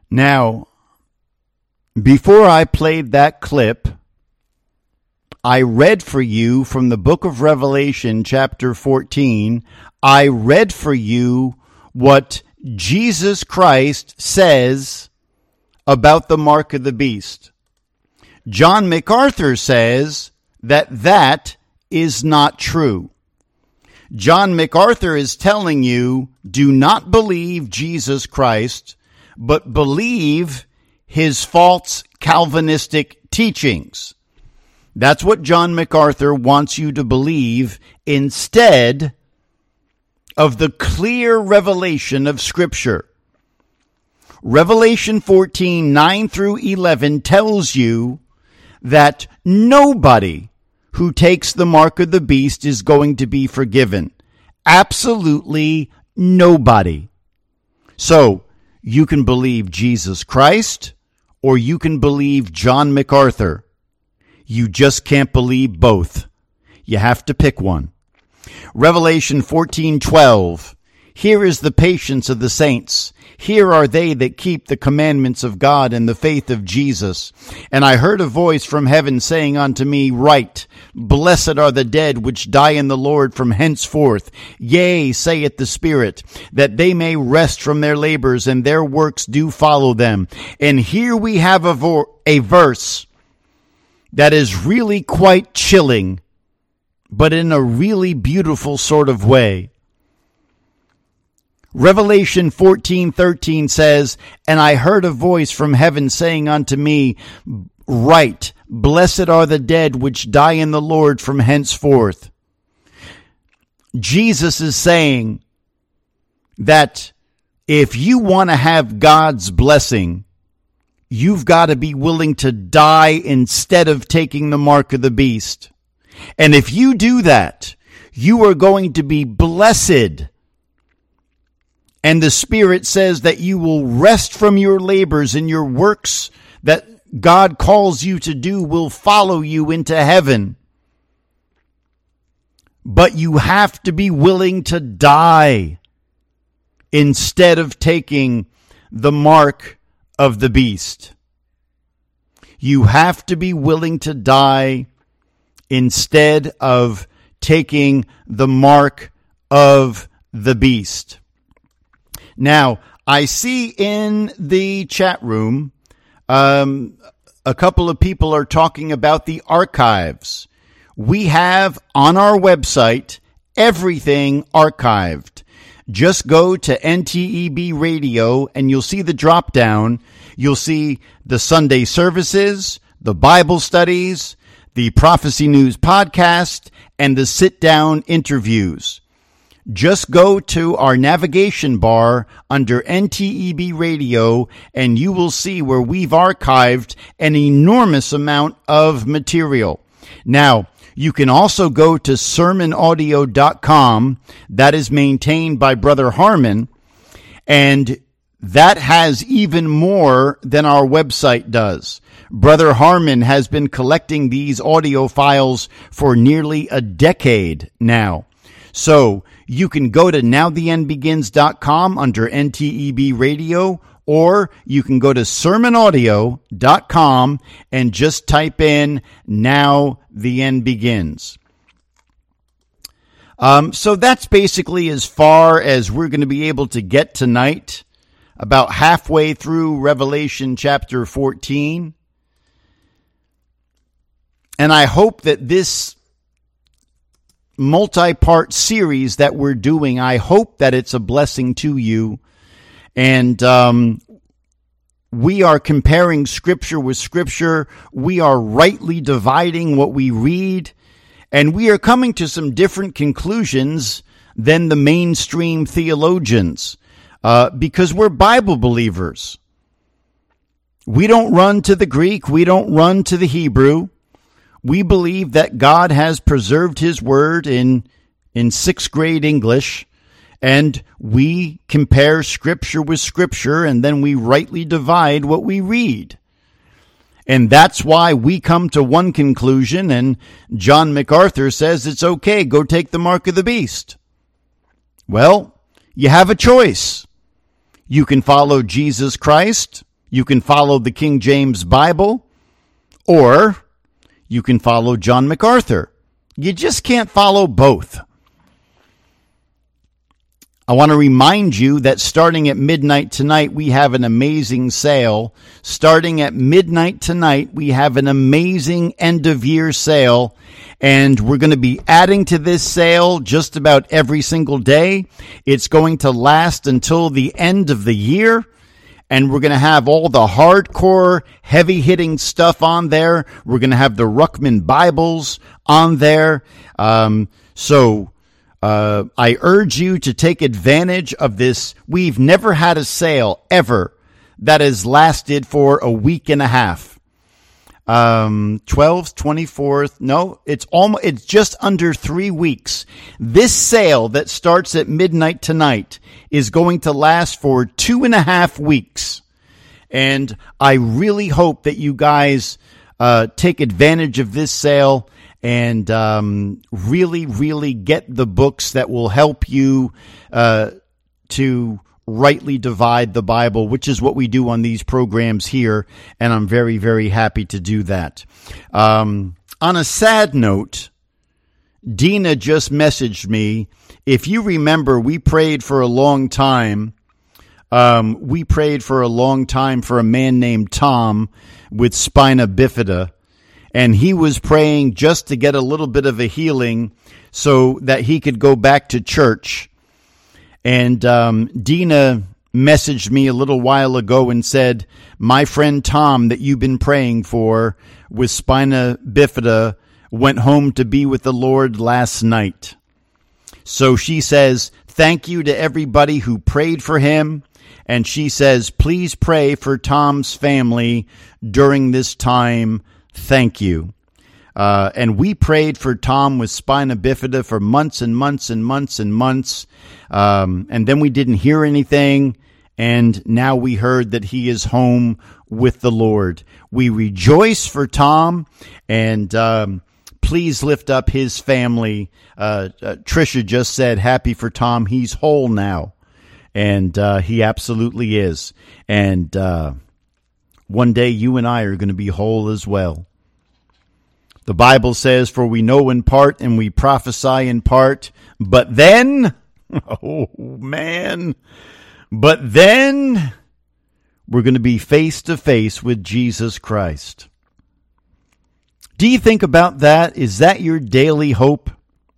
Now, before I played that clip, I read for you from the book of Revelation, chapter fourteen. I read for you what Jesus Christ says about the mark of the beast. John MacArthur says that that is not true. John MacArthur is telling you, do not believe Jesus Christ, but believe his false Calvinistic teachings. That's what John MacArthur wants you to believe instead of the clear revelation of Scripture. Revelation fourteen, nine through eleven tells you that nobody who takes the mark of the beast is going to be forgiven. Absolutely nobody. So, you can believe Jesus Christ, or you can believe John MacArthur. You just can't believe both. You have to pick one. Revelation fourteen twelve. Here is the patience of the saints. Here are they that keep the commandments of God and the faith of Jesus. And I heard a voice from heaven saying unto me, Write, blessed are the dead which die in the Lord from henceforth. Yea, saith the Spirit, that they may rest from their labors, and their works do follow them. And here we have a, vo- a verse that is really quite chilling, but in a really beautiful sort of way. Revelation fourteen thirteen says, And I heard a voice from heaven saying unto me, Write, blessed are the dead which die in the Lord from henceforth. Jesus is saying that if you want to have God's blessing, you've got to be willing to die instead of taking the mark of the beast. And if you do that, you are going to be blessed. And the Spirit says that you will rest from your labors, and your works that God calls you to do will follow you into heaven. But you have to be willing to die instead of taking the mark of the beast. You have to be willing to die instead of taking the mark of the beast. Now, I see in the chat room, um, a couple of people are talking about the archives. We have on our website everything archived. Just go to N T E B Radio and you'll see the drop down. You'll see the Sunday services, the Bible studies, the Prophecy News podcast, and the sit-down interviews. Just go to our navigation bar under N T E B Radio, and you will see where we've archived an enormous amount of material. Now, you can also go to sermon audio dot com. That is maintained by Brother Harmon, and that has even more than our website does. Brother Harmon has been collecting these audio files for nearly a decade now. So you can go to now the end begins dot com under N T E B Radio, or you can go to sermon audio dot com and just type in Now the End Begins. Um, so that's basically as far as we're going to be able to get tonight, about halfway through Revelation chapter fourteen. And I hope that this multi-part series that we're doing, I hope that it's a blessing to you. And um, we are comparing Scripture with Scripture. We are rightly dividing what we read. And we are coming to some different conclusions than the mainstream theologians, uh, because we're Bible believers. We don't run to the Greek. We don't run to the Hebrew. We believe that God has preserved His Word in, in sixth grade English, and we compare Scripture with Scripture, and then we rightly divide what we read. And that's why we come to one conclusion, and John MacArthur says it's okay, go take the mark of the beast. Well, you have a choice. You can follow Jesus Christ. You can follow the King James Bible, or you can follow John MacArthur. You just can't follow both. I want to remind you that starting at midnight tonight, we have an amazing sale. Starting at midnight tonight, we have an amazing end-of-year sale, and we're going to be adding to this sale just about every single day. It's going to last until the end of the year, and we're going to have all the hardcore, heavy-hitting stuff on there. We're going to have the Ruckman Bibles on there. Um, so... Uh, I urge you to take advantage of this. We've never had a sale ever that has lasted for a week and a half. Um, twelfth, twenty-fourth. No, it's almost, it's just under three weeks. This sale that starts at midnight tonight is going to last for two and a half weeks. And I really hope that you guys, uh, take advantage of this sale and um, really, really get the books that will help you uh, to rightly divide the Bible, which is what we do on these programs here, and I'm very, very happy to do that. Um, on a sad note, Dina just messaged me. If you remember, we prayed for a long time. Um, we prayed for a long time for a man named Tom with spina bifida. And he was praying just to get a little bit of a healing so that he could go back to church. And um, Dina messaged me a little while ago and said, my friend Tom that you've been praying for with spina bifida went home to be with the Lord last night. So she says, thank you to everybody who prayed for him. And she says, please pray for Tom's family during this time. Thank you. Uh, and we prayed for Tom with spina bifida for months and months and months and months. Um, and then we didn't hear anything. And now we heard that he is home with the Lord. We rejoice for Tom, and um, please lift up his family. Uh, uh, Tricia just said, happy for Tom. He's whole now. And uh, he absolutely is. And uh one day you and I are going to be whole as well. The Bible says, for we know in part and we prophesy in part, but then, oh man, but then we're going to be face to face with Jesus Christ. Do you think about that? Is that your daily hope?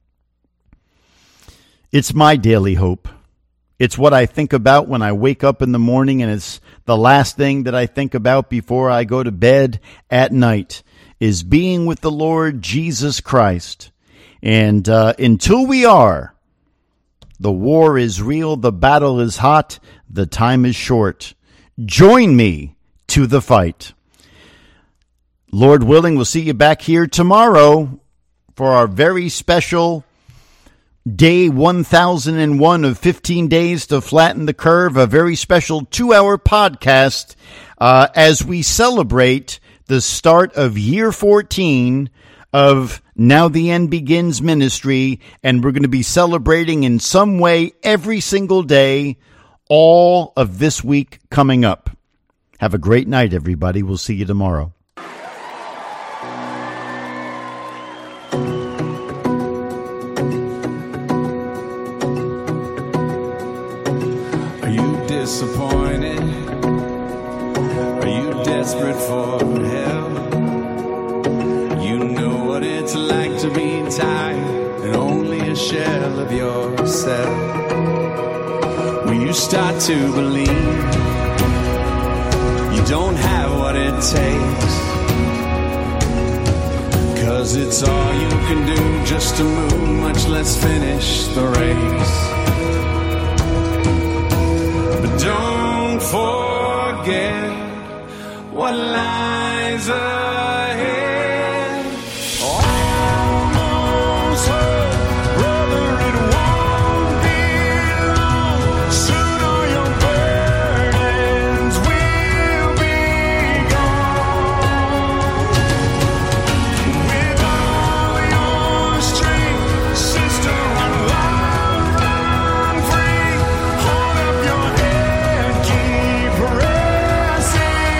It's my daily hope. It's what I think about when I wake up in the morning, and it's the last thing that I think about before I go to bed at night, is being with the Lord Jesus Christ. And uh, until we are, the war is real, the battle is hot, the time is short. Join me to the fight. Lord willing, we'll see you back here tomorrow for our very special Day one thousand one of fifteen days to flatten the curve, a very special two-hour podcast uh, as we celebrate the start of year fourteen of Now the End Begins ministry, and we're going to be celebrating in some way every single day, all of this week coming up. Have a great night, everybody. We'll see you tomorrow. Disappointed? Are you desperate for help? You know what it's like to be tired and only a shell of yourself. Will you start to believe you don't have what it takes? 'Cause it's all you can do just to move, much less finish the race. Don't forget what lies ahead. Almost home, brother, it won't be long. Soon all your burdens will be gone. With all your strength, sister, run wild, run free. Hold up your head. Pressing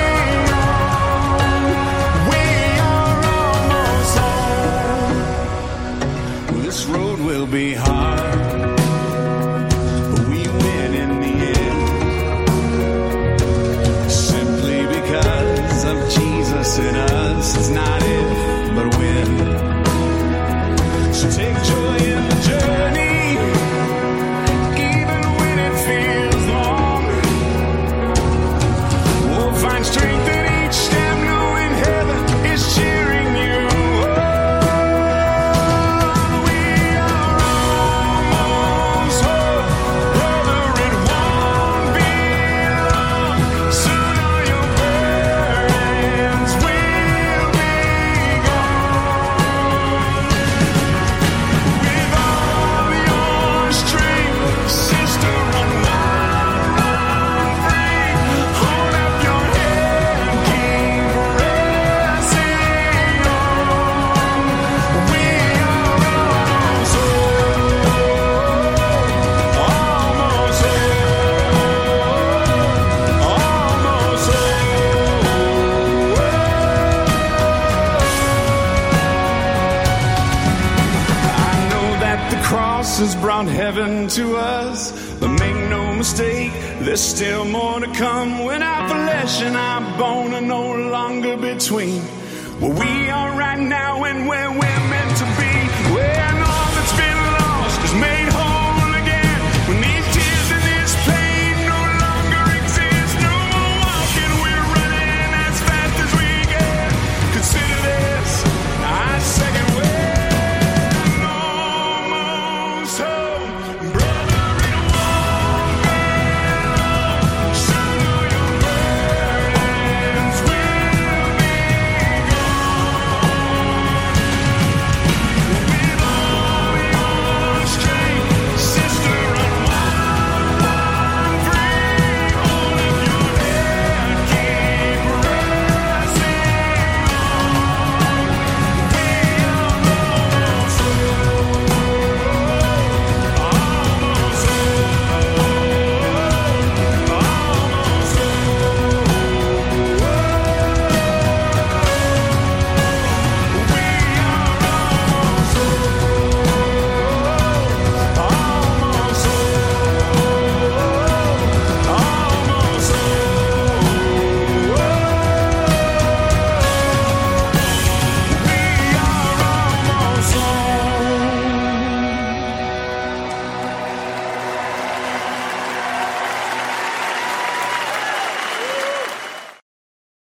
heaven to us. But make no mistake, there's still more to come when our flesh and our bone are no longer between where we are right now and where we're meant to be. Where